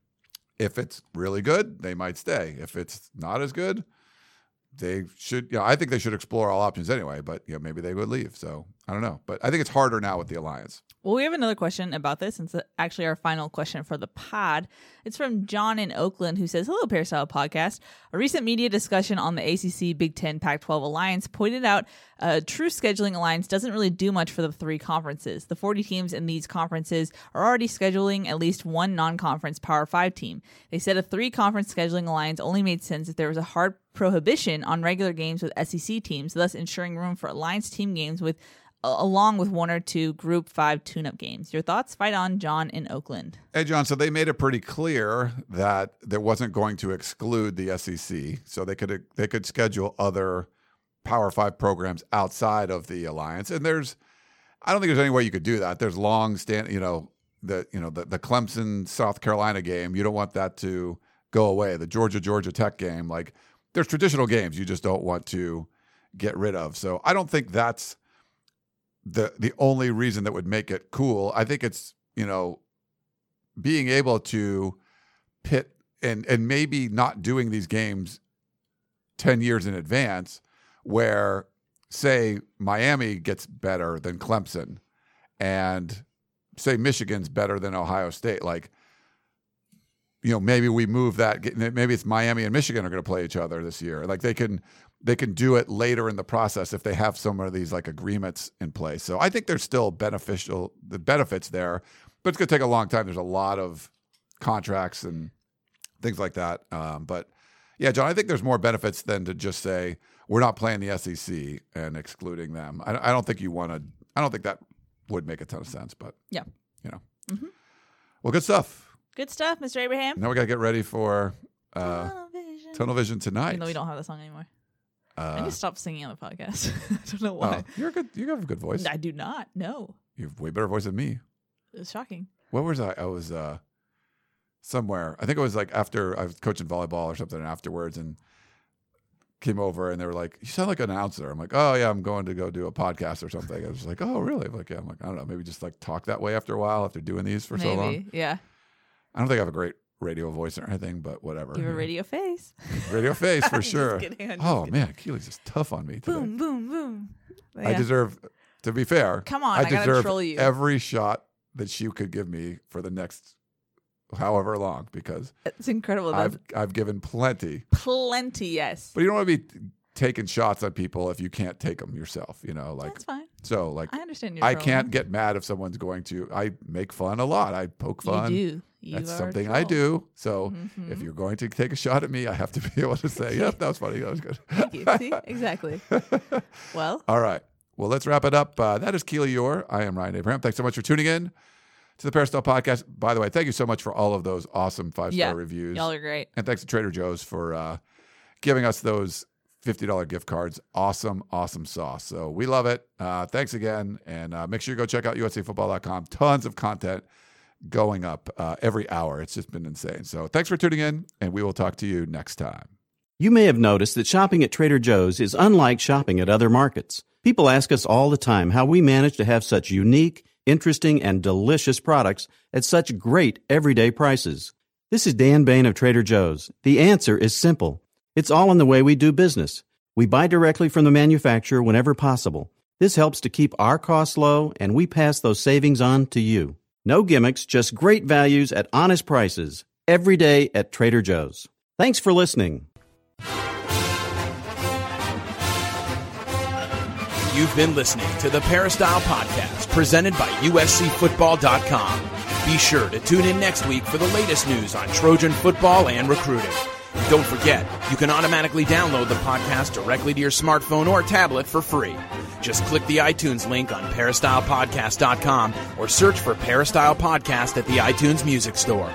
B: If it's really good, they might stay. If it's not as good, they should, you know, I think they should explore all options anyway, but you know, maybe they would leave. So I don't know. But I think it's harder now with the alliance.
C: Well, we have another question about this, and it's actually our final question for the pod. It's from John in Oakland, who says, hello, Peristyle Podcast. A recent media discussion on the A C C, Big Ten, Pac twelve alliance pointed out a true scheduling alliance doesn't really do much for the three conferences. The forty teams in these conferences are already scheduling at least one non-conference Power five team. They said a three-conference scheduling alliance only made sense if there was a hard prohibition on regular games with S E C teams, thus ensuring room for alliance team games with along with one or two Group five tune-up games. Your thoughts? Fight on, John in Oakland.
B: Hey, John, so they made it pretty clear that there wasn't going to exclude the S E C, so they could they could schedule other Power five programs outside of the alliance. And there's, I don't think there's any way you could do that. There's long stand, you know, the you know the, the Clemson South Carolina game. You don't want that to go away. The Georgia Georgia Tech game, like there's traditional games you just don't want to get rid of. So I don't think that's the the only reason that would make it cool. I think it's, you know, being able to pit and and maybe not doing these games ten years in advance where, say, Miami gets better than Clemson and say Michigan's better than Ohio State. Like, you know, maybe we move that. Maybe it's Miami and Michigan are going to play each other this year. Like they can they can do it later in the process if they have some of these like agreements in place. So I think there's still beneficial the benefits there, but it's going to take a long time. There's a lot of contracts and things like that. Um, but yeah, John, I think there's more benefits than to just say we're not playing the S E C and excluding them. I, I don't think you want to. I don't think that would make a ton of sense. But
C: yeah,
B: you know,
C: mm-hmm.
B: Well, good stuff.
C: Good stuff, Mister Abraham.
B: Now we got to get ready for uh,
C: Tunnel Vision.
B: Tunnel Vision tonight.
C: Even though we don't have the song anymore.
B: Uh,
C: I need to stop singing on the podcast. I don't know why.
B: Oh, you're good. You have a good voice.
C: I do not. No.
B: You have way better voice than me.
C: It's shocking.
B: What was I? I was uh, somewhere. I think it was like after I was coaching volleyball or something afterwards and came over and they were like, you sound like an announcer. I'm like, oh yeah, I'm going to go do a podcast or something. I was like, oh really? I'm like, yeah. I'm like, I don't know. Maybe just like talk that way after a while after doing these for
C: Maybe.
B: so long.
C: Yeah.
B: I don't think I have a great radio voice or anything, but whatever.
C: You have a radio face.
B: Radio face for
C: I'm just
B: sure.
C: kidding, I'm just
B: Oh
C: kidding.
B: man, Keely's just tough on me today.
C: Boom, boom, boom.
B: I
C: Yeah.
B: deserve, to be fair.
C: Come on,
B: I
C: I gotta
B: deserve
C: troll you.
B: every shot that she could give me for the next however long because
C: It's incredible.
B: I've
C: That's
B: I've given plenty.
C: plenty, yes.
B: But you don't want to be taking shots on people if you can't take them yourself. You know, like
C: That's fine.
B: so. Like
C: I understand your
B: I
C: troll.
B: can't get mad if someone's going to. I make fun a lot. I poke fun.
C: You do. You
B: That's
C: are a
B: something I
C: troll.
B: do. So
C: Mhm.
B: if you're going to take a shot at me, I have to be able to say, "Yep, that was funny. That was good."
C: Thank you. See? Exactly. Well,
B: All right. Well, let's wrap it up. Uh, that is Keely Eure. I am Ryan Abraham. Thanks so much for tuning in to the Peristyle Podcast. By the way, thank you so much for all of those awesome five-star
C: yeah.
B: reviews.
C: Y'all are great.
B: And thanks to Trader Joe's for uh, giving us those fifty dollars gift cards. Awesome, awesome sauce. So we love it. Uh, thanks again. And uh, make sure you go check out U S C football dot com. Tons of content going up uh, every hour. It's just been insane. So thanks for tuning in, and we will talk to you next time.
H: You may have noticed that shopping at Trader Joe's is unlike shopping at other markets. People ask us all the time how we manage to have such unique, interesting, and delicious products at such great everyday prices. This is Dan Bain of Trader Joe's. The answer is simple. It's all in the way we do business. We buy directly from the manufacturer whenever possible. This helps to keep our costs low, and we pass those savings on to you. No gimmicks, just great values at honest prices. Every day at Trader Joe's. Thanks for listening.
A: You've been listening to the Peristyle Podcast, presented by U S C football dot com. Be sure to tune in next week for the latest news on Trojan football and recruiting. Don't forget, you can automatically download the podcast directly to your smartphone or tablet for free. Just click the iTunes link on peristyle podcast dot com or search for Peristyle Podcast at the iTunes Music Store.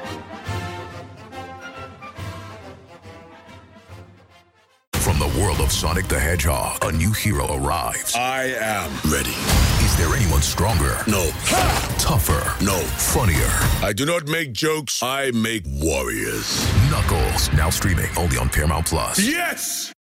I: From the world of Sonic the Hedgehog, a new hero arrives.
J: I am ready.
I: Is there anyone stronger?
J: No.
I: Ha! Tougher?
J: No.
I: Funnier?
J: I do not make jokes, I make warriors.
I: Knuckles, now streaming only on Paramount Plus.
J: Yes!